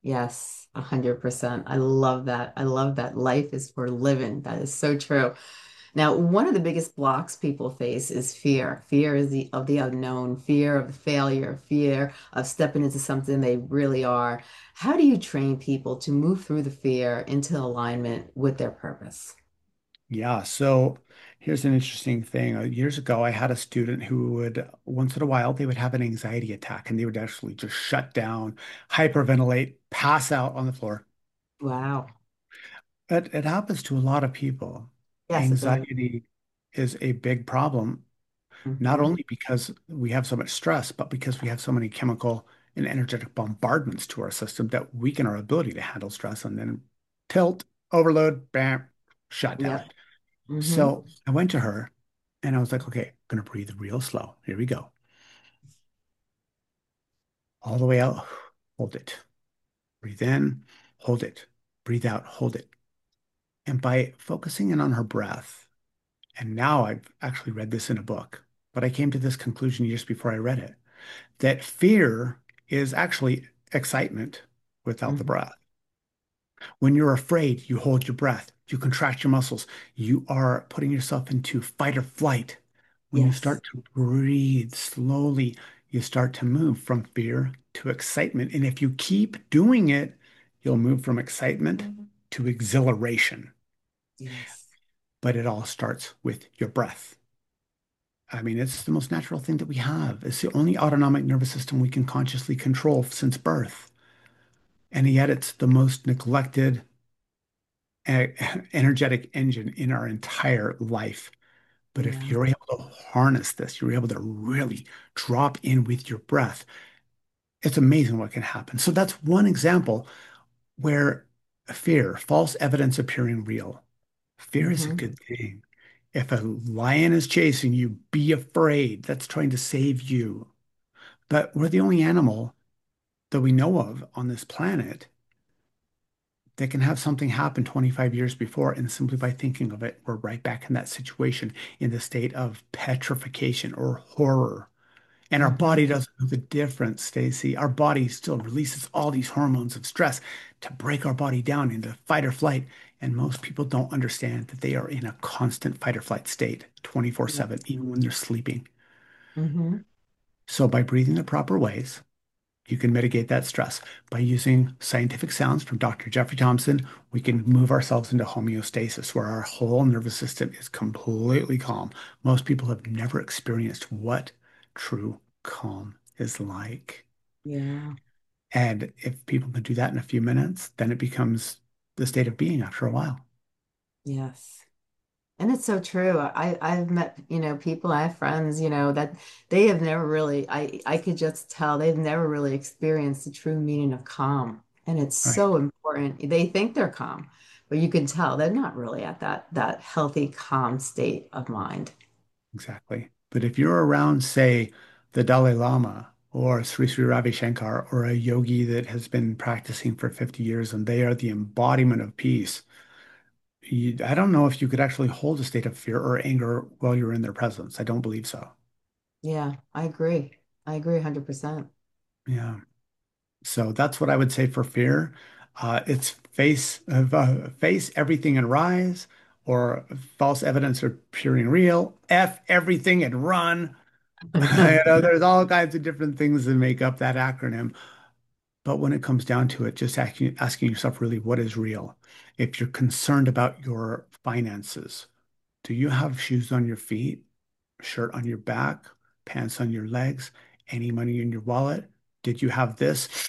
Speaker 1: Yes, 100%. I love that. I love that life is for living. That is so true. Now, one of the biggest blocks people face is fear. Fear is the of the unknown, fear of failure, fear of stepping into something they really are. How do you train people to move through the fear into alignment with their purpose?
Speaker 2: Yeah, so here's an interesting thing. Years ago, I had a student who would, once in a while, they would have an anxiety attack and they would actually just shut down, hyperventilate, pass out on the floor.
Speaker 1: Wow.
Speaker 2: But it happens to a lot of people.
Speaker 1: Yes, it does.
Speaker 2: Anxiety is a big problem, not
Speaker 1: Hmm.
Speaker 2: only because we have so much stress, but because we have so many chemical and energetic bombardments to our system that weaken our ability to handle stress and then tilt, overload, bam, shut down.
Speaker 1: Yep. Hmm.
Speaker 2: So I went to her and I was like, okay, I'm gonna breathe real slow. Here we go. All the way out, hold it. Breathe in, hold it. Breathe out, hold it. And by focusing in on her breath, and now I've actually read this in a book, but I came to this conclusion years before I read it, that fear is actually excitement without the
Speaker 1: Hmm.
Speaker 2: breath. When you're afraid, you hold your breath, you contract your muscles, you are putting yourself into fight or flight. When you
Speaker 1: Yes.
Speaker 2: start to breathe slowly, you start to move from fear to excitement. And if you keep doing it, you'll move from excitement to exhilaration.
Speaker 1: Yes.
Speaker 2: But it all starts with your breath. I mean, it's the most natural thing that we have. It's the only autonomic nervous system we can consciously control since birth. And yet it's the most neglected energetic engine in our entire life. But if
Speaker 1: Yeah.
Speaker 2: you're able to harness this, you're able to really drop in with your breath, it's amazing what can happen. So that's one example where fear, false evidence appearing real. Fear is a
Speaker 1: Hmm.
Speaker 2: good thing. If a lion is chasing you, be afraid. That's trying to save you. But we're the only animal that we know of on this planet that can have something happen 25 years before, and simply by thinking of it, we're right back in that situation in the state of petrification or horror. And our
Speaker 1: Hmm.
Speaker 2: body doesn't know the difference, Stacy. Our body still releases all these hormones of stress to break our body down into fight or flight. And most people don't understand that they are in a constant fight or flight state 24/7,
Speaker 1: Yes.
Speaker 2: even when they're sleeping.
Speaker 1: Hmm.
Speaker 2: So by breathing the proper ways, you can mitigate that stress. By using scientific sounds from Dr. Jeffrey Thompson, we can move ourselves into homeostasis where our whole nervous system is completely calm. Most people have never experienced what true calm is like.
Speaker 1: Yeah.
Speaker 2: And if people can do that in a few minutes, then it becomes the state of being after a while.
Speaker 1: Yes. And it's so true. I've met, people, I have friends, that they have never really, I could just tell they've never really experienced the true meaning of calm. And it's
Speaker 2: Right.
Speaker 1: so important. They think they're calm, but you can tell they're not really at that healthy, calm state of mind.
Speaker 2: Exactly. But if you're around, say, the Dalai Lama or Sri Sri Ravi Shankar or a yogi that has been practicing for 50 years and they are the embodiment of peace, I don't know if you could actually hold a state of fear or anger while you're in their presence. I don't believe so.
Speaker 1: Yeah, I agree. I agree 100%.
Speaker 2: Yeah. So that's what I would say for fear. It's face everything and rise, or false evidence appearing real. F everything and run. There's all kinds of different things that make up that acronym. But when it comes down to it, just asking yourself really what is real. If you're concerned about your finances, do you have shoes on your feet, shirt on your back, pants on your legs, any money in your wallet? Did you have this?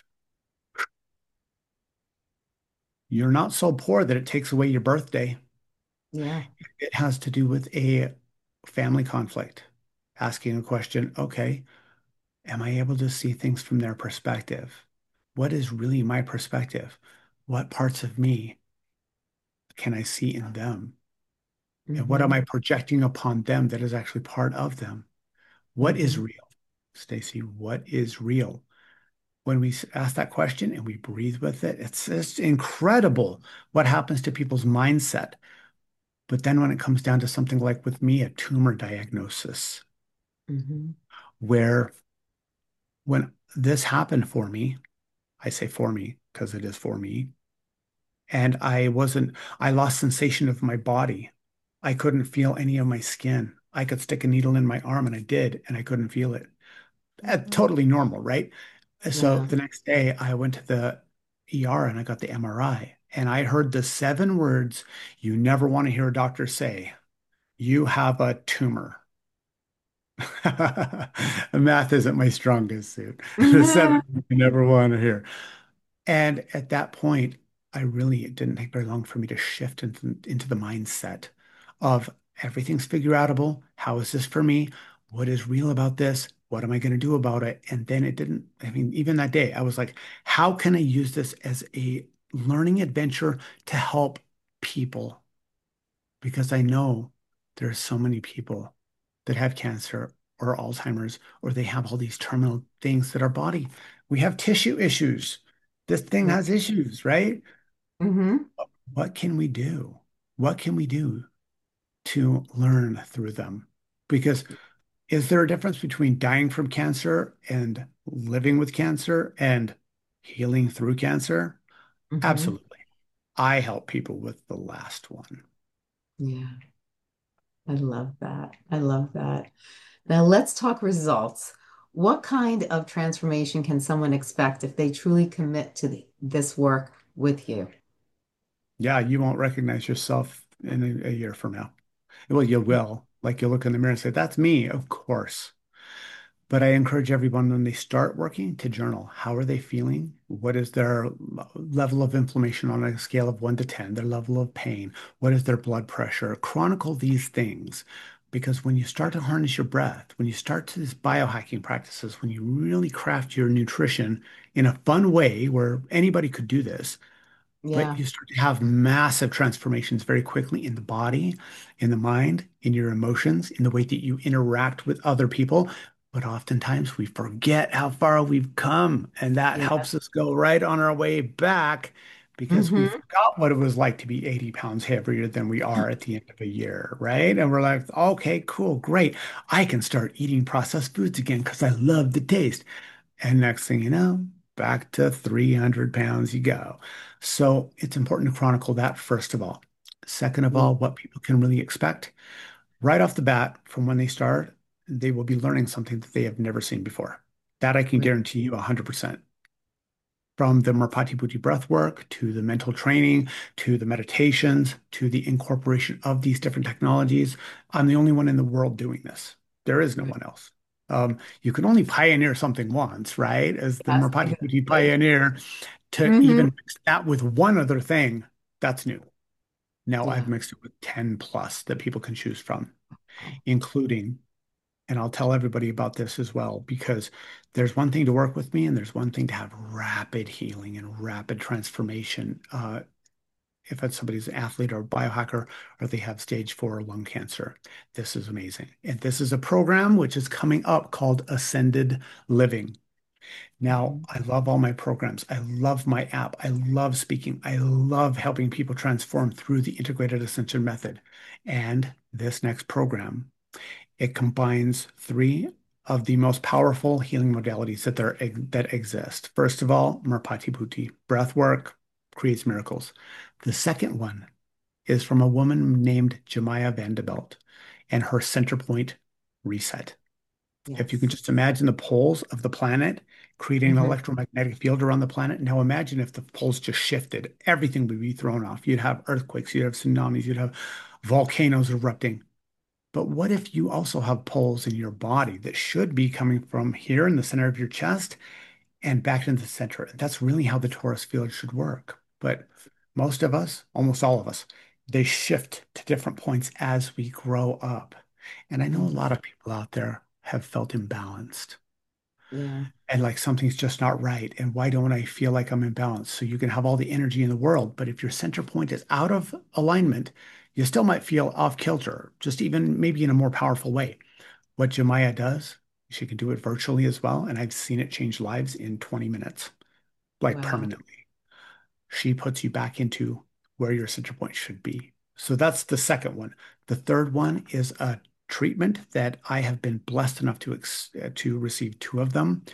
Speaker 2: You're not so poor that it takes away your birthday.
Speaker 1: Yeah.
Speaker 2: It has to do with a family conflict. Asking a question, okay, am I able to see things from their perspective? What is really my perspective? What parts of me can I see in them? And what am
Speaker 1: Hmm.
Speaker 2: I projecting upon them that is actually part of them? What is
Speaker 1: Hmm.
Speaker 2: real? Stacy, what is real? When we ask that question and we breathe with it, it's just incredible what happens to people's mindset. But then when it comes down to something like with me, a tumor diagnosis,
Speaker 1: Hmm.
Speaker 2: where when this happened for me, I say for me, because it is for me. And I lost sensation of my body. I couldn't feel any of my skin. I could stick a needle in my arm and I did, and I couldn't feel it.
Speaker 1: Mhm.
Speaker 2: Totally normal, right? So
Speaker 1: Yeah.
Speaker 2: the next day I went to the ER and I got the MRI and I heard the 7 words you never want to hear a doctor say. You have a tumor. Math isn't my strongest suit. The seven you never want to hear. And at that point, it didn't take very long for me to shift into the mindset of everything's figure outable. How is this for me? What is real about this? What am I going to do about it? And then it didn't, I mean, even that day, I was like, how can I use this as a learning adventure to help people? Because I know there's so many people that have cancer or Alzheimer's, or they have all these terminal things that our body, we have tissue issues. This thing
Speaker 1: Yeah.
Speaker 2: has issues, right?
Speaker 1: Hmm.
Speaker 2: What can we do? What can we do to learn through them? Because is there a difference between dying from cancer and living with cancer and healing through cancer?
Speaker 1: Hmm.
Speaker 2: Absolutely. I help people with the last one.
Speaker 1: Yeah. I love that. I love that. Now let's talk results. What kind of transformation can someone expect if they truly commit to this work with you?
Speaker 2: Yeah, you won't recognize yourself in a year from now. Well, you will. Like you'll look in the mirror and say, that's me, of course. But I encourage everyone when they start working to journal. How are they feeling? What is their level of inflammation on a scale of 1 to 10? Their level of pain? What is their blood pressure? Chronicle these things because when you start to harness your breath, when you start to these biohacking practices, when you really craft your nutrition in a fun way where anybody could do this, but
Speaker 1: Yeah.
Speaker 2: you start to have massive transformations very quickly in the body, in the mind, in your emotions, in the way that you interact with other people. But oftentimes we forget how far we've come, and that
Speaker 1: Yeah.
Speaker 2: helps us go right on our way back because we
Speaker 1: Hmm.
Speaker 2: forgot what it was like to be 80 pounds heavier than we are at the end of a year, right? And we're like, okay, cool, great. I can start eating processed foods again because I love the taste. And next thing you know, back to 300 pounds you go. So it's important to chronicle that first of all. Second of
Speaker 1: Yeah.
Speaker 2: all, what people can really expect right off the bat from when they start, they will be learning something that they have never seen before. That I can
Speaker 1: Yeah.
Speaker 2: guarantee you 100%. From the Merpati Bhuti breath work to the mental training to the meditations to the incorporation of these different technologies. I'm the only one in the world doing this. There is no
Speaker 1: Right.
Speaker 2: one else. You can only pioneer something once, right? As the
Speaker 1: Yes,
Speaker 2: Merpati Bhuti
Speaker 1: exactly.
Speaker 2: pioneer, to
Speaker 1: Hmm.
Speaker 2: even mix that with one other thing, that's new. Now I've
Speaker 1: Yeah.
Speaker 2: mixed it with 10 plus that people can choose from,
Speaker 1: Oh,
Speaker 2: including, and I'll tell everybody about this as well, because there's one thing to work with me and there's one thing to have rapid healing and rapid transformation. If it's somebody's an athlete or a biohacker or they have stage 4 lung cancer, this is amazing. And this is a program which is coming up called Ascended Living. Now,
Speaker 1: mhm.
Speaker 2: I love all my programs. I love my app. I love speaking. I love helping people transform through the integrated ascension method. And this next program, it combines 3 of the most powerful healing modalities that exist. First of all, Merpati Bhuti, breath work creates miracles. The second one is from a woman named Jemaya Vanderbilt and her center point reset. If you can
Speaker 1: Yes.
Speaker 2: just imagine the poles of the planet creating an
Speaker 1: Hmm.
Speaker 2: electromagnetic field around the planet. Now imagine if the poles just shifted, everything would be thrown off. You'd have earthquakes, you'd have tsunamis, you'd have volcanoes erupting. But what if you also have poles in your body that should be coming from here in the center of your chest and back into the center? That's really how the torus field should work. But most of us, almost all of us, they shift to different points as we grow up. And I know a lot of people out there have felt imbalanced
Speaker 1: Yeah.
Speaker 2: and like something's just not right. And why don't I feel like I'm imbalanced? So you can have all the energy in the world, but if your center point is out of alignment, you still might feel off kilter, just even maybe in a more powerful way. What Jemaya does, she can do it virtually as well. And I've seen it change lives in 20 minutes, like
Speaker 1: Wow.
Speaker 2: permanently. She puts you back into where your center point should be. So that's the second one. The third one is a treatment that I have been blessed enough to receive 2 of them.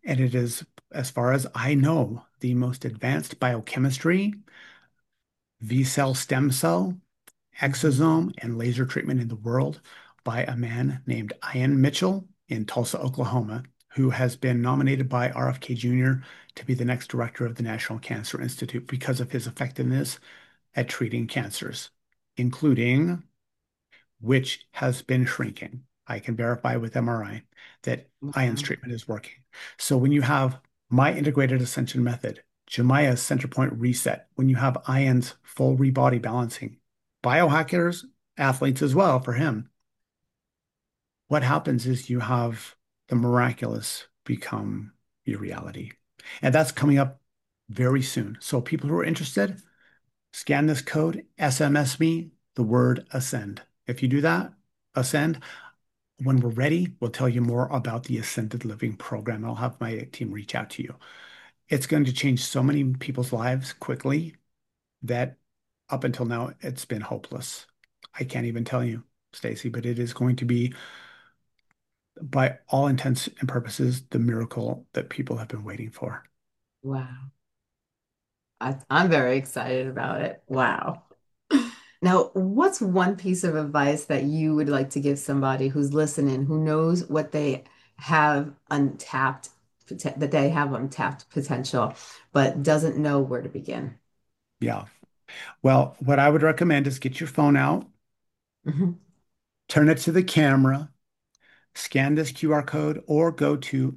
Speaker 2: And it is, as far as I know, the most advanced biochemistry, V cell stem cell,
Speaker 1: Mhm.
Speaker 2: exosome, and laser treatment in the world by a man named Ian Mitchell in Tulsa, Oklahoma, who has been nominated by RFK Jr. to be the next director of the National Cancer Institute because of his effectiveness at treating cancers, including which has been shrinking. I can verify with MRI that Ian's
Speaker 1: Wow.
Speaker 2: treatment is working. So when you have my integrated ascension method, Jemiah's center point reset, when you have Ian's full rebody balancing, biohackers, athletes as well for him, what happens is you have the miraculous become your reality. And that's coming up very soon. So people who are interested, scan this code, SMS me the word ascend. If you do that, ascend, when we're ready, we'll tell you more about the Ascended Living program. I'll have my team reach out to you. It's going to change so many people's lives quickly that up until now, it's been hopeless. I can't even tell you, Stacy, but it is going to be, by all intents and purposes, the miracle that people have been waiting for.
Speaker 1: Wow. I'm very excited about it. Wow. Now, what's one piece of advice that you would like to give somebody who's listening, who knows what they have untapped, that they have untapped potential, but doesn't know where to begin?
Speaker 2: Yeah. Well, what I would recommend is get your phone out,
Speaker 1: Mhm.
Speaker 2: turn it to the camera, scan this QR code, or go to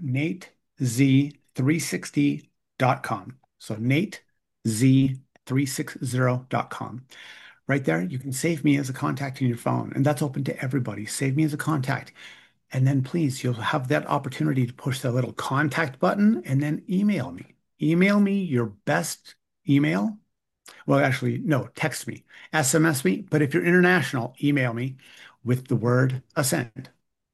Speaker 2: natez360.com. So natez360.com. Right there, you can save me as a contact in your phone, and that's open to everybody. Save me as a contact. And then please, you'll have that opportunity to push the little contact button and then email me. Email me your best email. Well, actually, no, text me, SMS me. But if you're international, email me with the word ascend.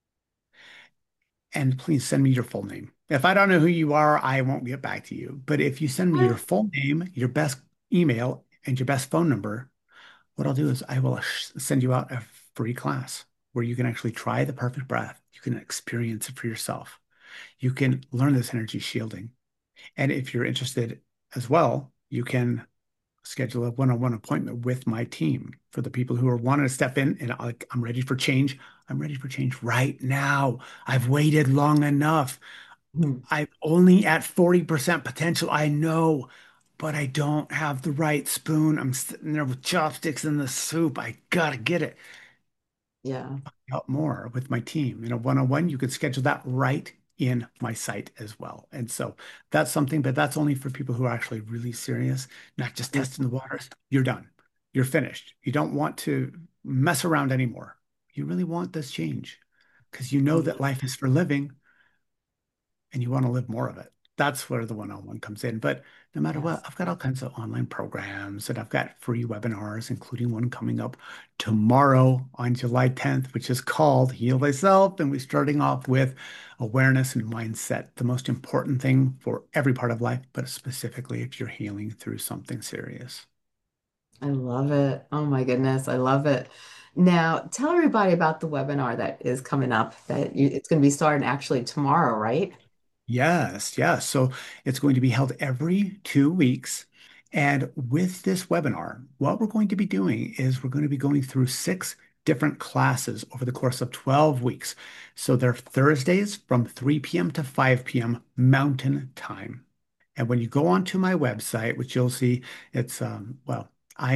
Speaker 2: And please send me your full name. If I don't know who you are, I won't get back to you. But if you send me your full name, your best email, and your best phone number, what I'll do is I will send you out a free class where you can actually try the perfect breath. You can experience it for yourself. You can learn this energy shielding. And if you're interested as well, you can schedule a one-on-one appointment with my team for the people who are wanting to step in and like, I'm ready for change. I'm ready for change right now. I've waited long enough.
Speaker 1: Mhm.
Speaker 2: I'm only at 40% potential. I know, but I don't have the right spoon. I'm sitting there with chopsticks in the soup. I gotta get it.
Speaker 1: Yeah.
Speaker 2: Out more with my team. In a one-on-one, you could schedule that right in my site as well. And so that's something, but that's only for people who are actually really serious, not just testing the waters. You're done. You're finished. You don't want to mess around anymore. You really want this change because you know that life is for living and you want to live more of it. That's where the one-on-one comes in. But no matter what,
Speaker 1: Yes.
Speaker 2: I've got all kinds of online programs and I've got free webinars, including one coming up tomorrow on July 10th, which is called Heal Thyself. And we're starting off with awareness and mindset, the most important thing for every part of life, but specifically if you're healing through something serious.
Speaker 1: I love it. Oh my goodness, I love it. Now, tell everybody about the webinar that is coming up it's going to be starting actually tomorrow, right?
Speaker 2: Yes, yes. So it's going to be held every 2 weeks. And with this webinar, what we're going to be doing is we're going to be going through six different classes over the course of 12 weeks. So they're Thursdays from 3 p.m. to 5 p.m. Mountain Time. And when you go onto my website, which you'll see, it's, well,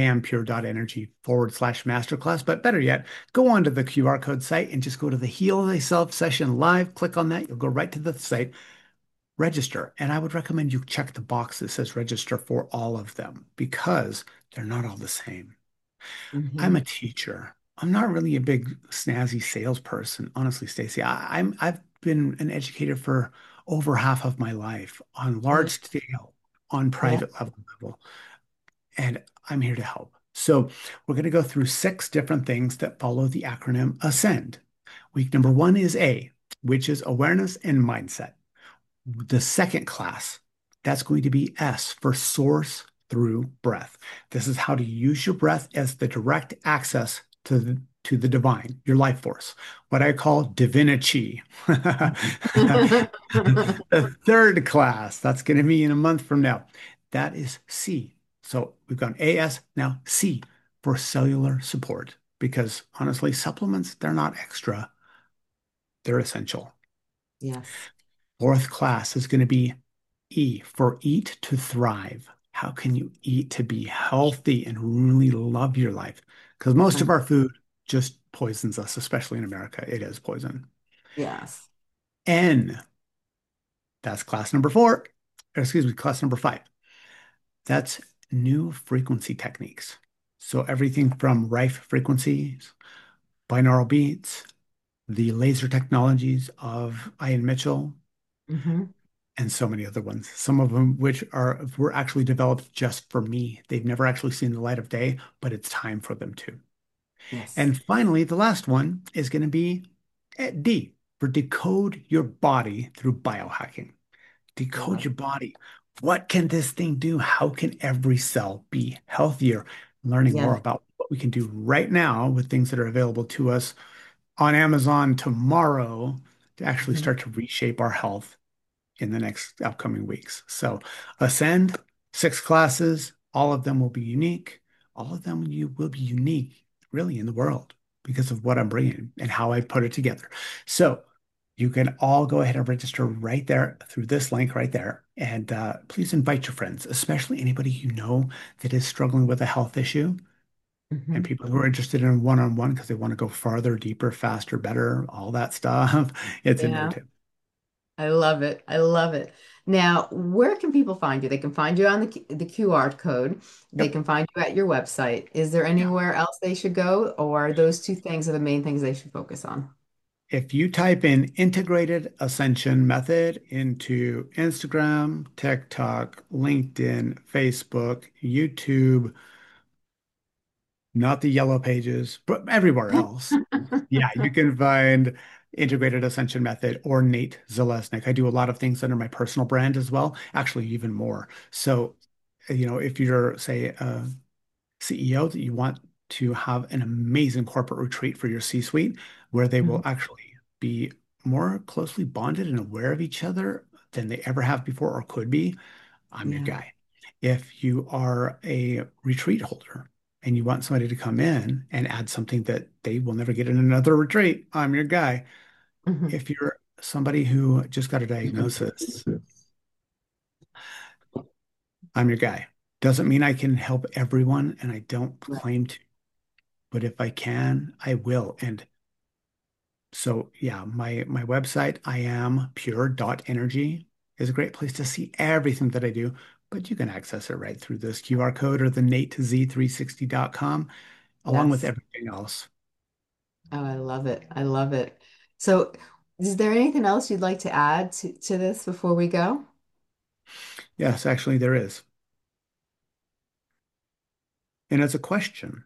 Speaker 2: iampure.energy/masterclass. But better yet, go onto the QR code site and just go to the Heal Thyself session live. Click on that. You'll go right to the site, register. And I would recommend you check the box that says register for all of them because they're not all the same. I'm a
Speaker 1: Hmm.
Speaker 2: teacher. I'm not really a big snazzy salesperson, honestly, Stacey. I've been an educator for over half of my life on large
Speaker 1: Yeah.
Speaker 2: scale, on
Speaker 1: Yeah.
Speaker 2: private level, and I'm here to help. So we're going to go through six different things that follow the acronym ASCEND. Week number one is A, which is awareness and mindset. The second class, that's going to be S for source through breath. This is how to use your breath as the direct access to to the divine, your life force, what I call divinity. The third class, that's going to be in a month from now. That is C. So we've gone AS, now C for cellular support. Because honestly, supplements, they're not extra, they're essential.
Speaker 1: Yes.
Speaker 2: Fourth class is going to be E for eat to thrive. How can you eat to be healthy and really love your life? Because most of
Speaker 1: Um,
Speaker 2: our food just poisons us, especially in America. It is poison.
Speaker 1: yes.
Speaker 2: N, that's class number four. Or excuse me, class number five. That's new frequency techniques. So everything from Rife frequencies, binaural beats, the laser technologies of Ian Mitchell,
Speaker 1: Hmm.
Speaker 2: and so many other ones. Some of them which are were actually developed just for me. They've never actually seen the light of day, but it's time for them to.
Speaker 1: Yes.
Speaker 2: And finally, the last one is going to be D for decode your body through biohacking. Decode
Speaker 1: Love.
Speaker 2: your body. What can this thing do? How can every cell be healthier? Learning more
Speaker 1: Yes.
Speaker 2: about what we can do right now with things that are available to us on Amazon tomorrow to actually
Speaker 1: Mhm.
Speaker 2: start to reshape our health in the next upcoming weeks. So Ascend, 6 classes, all of them will be unique. All of them you will be unique really in the world because of what I'm bringing and how I put it together. So you can all go ahead and register right there through this link right there. And please invite your friends, especially anybody you know that is struggling with a health issue and
Speaker 1: Mhm.
Speaker 2: people who are interested in one-on-one because they want to go farther, deeper, faster, better, all that stuff. It's in there
Speaker 1: Yeah.
Speaker 2: too.
Speaker 1: I love it. I love it. Now, where can people find you? They can find you on the QR code. They
Speaker 2: Yep.
Speaker 1: can find you at your website. Is there
Speaker 2: Yeah.
Speaker 1: anywhere else they should go, or those two things are the main things they should focus on?
Speaker 2: If you type in integrated ascension method into Instagram, TikTok, LinkedIn, Facebook, YouTube, not the yellow pages, but everywhere else, yeah, you can find integrated ascension method or Nate Zalesnik. I do a lot of things under my personal brand as well, actually even more. So, if you're, say, CEO that you want to have an amazing corporate retreat for your C-suite where they will
Speaker 1: Mhm.
Speaker 2: actually be more closely bonded and aware of each other than they ever have before or could be, I'm your
Speaker 1: Yeah.
Speaker 2: guy. If you are a retreat holder and you want somebody to come in and add something that they will never get in another retreat, I'm your guy.
Speaker 1: Mhm.
Speaker 2: If you're somebody who just got a diagnosis, I'm your guy. Doesn't mean I can help everyone, and I don't
Speaker 1: Right.
Speaker 2: claim to, but if I can, I will. And so, yeah, my website, iampure.energy, is a great place to see everything that I do, but you can access it right through this QR code or the natez360.com, along with
Speaker 1: Yes.
Speaker 2: everything else.
Speaker 1: Oh, I love it. I love it. So, is there anything else you'd like to add to this before we go?
Speaker 2: Yes, actually, there is. And it's a question.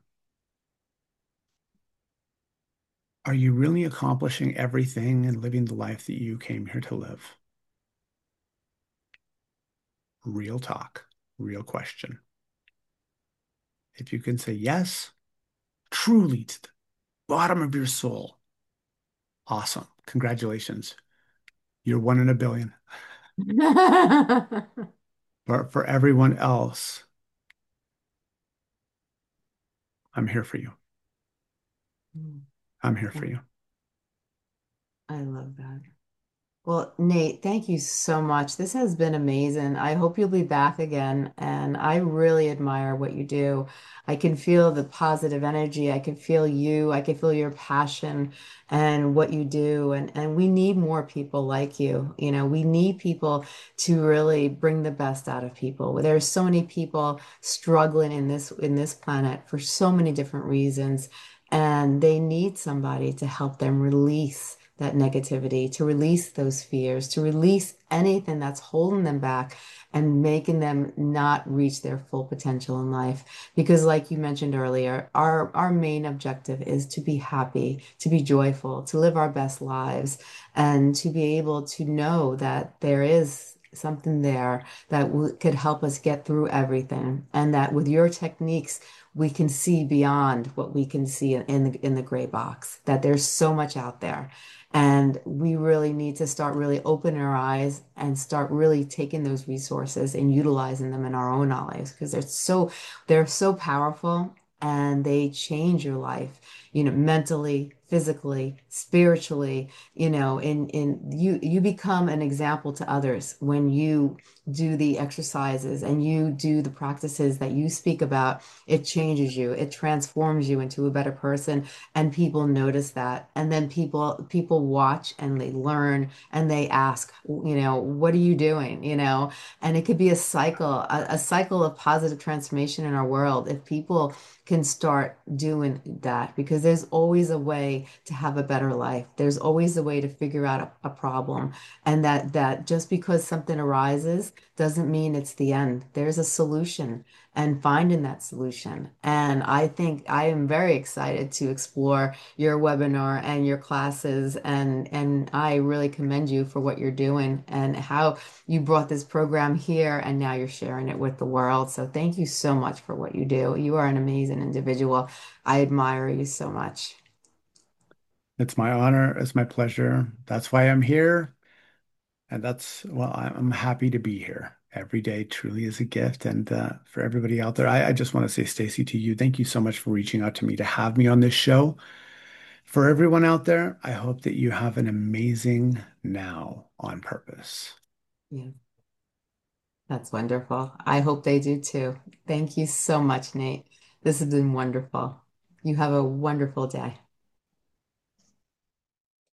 Speaker 2: Are you really accomplishing everything and living the life that you came here to live? Real talk, real question. If you can say yes, truly to the bottom of your soul, awesome. Congratulations. You're one in a billion. But for everyone else, I'm here for you. I'm here for you.
Speaker 1: I love that. Well, Nate, thank you so much. This has been amazing. I hope you'll be back again. And I really admire what you do. I can feel the positive energy. I can feel you. I can feel your passion and what you do. And we need more people like you. We need people to really bring the best out of people. There's so many people struggling in this planet for so many different reasons, and they need somebody to help them release that negativity, to release those fears, to release anything that's holding them back and making them not reach their full potential in life. Because like you mentioned earlier, our main objective is to be happy, to be joyful, to live our best lives, and to be able to know that there is something there that could help us get through everything. And that with your techniques, we can see beyond what we can see in the gray box, that there's so much out there. And we really need to start really opening our eyes and start really taking those resources and utilizing them in our own lives because they're so powerful and they change your life, mentally, physically, spiritually, you become an example to others when you do the exercises and you do the practices that you speak about. It changes you, it transforms you into a better person, and people notice that. And then people watch and they learn and they ask, what are you doing? And it could be a cycle of positive transformation in our world if people can start doing that, because there's always a way to have a better life. There's always a way to figure out a problem, and that just because something arises doesn't mean it's the end. There's a solution, and finding that solution. And I think I am very excited to explore your webinar and your classes, and I really commend you for what you're doing and how you brought this program here and now you're sharing it with the world. So thank you so much for what you do. You are an amazing individual. I admire you so much.
Speaker 2: It's my honor. It's my pleasure. That's why I'm here. And well, I'm happy to be here. Every day truly is a gift. And for everybody out there, I just want to say, Stacy, to you, thank you so much for reaching out to me to have me on this show. For everyone out there, I hope that you have an amazing now on purpose.
Speaker 1: Yeah, that's wonderful. I hope they do too. Thank you so much, Nate. This has been wonderful. You have a wonderful day.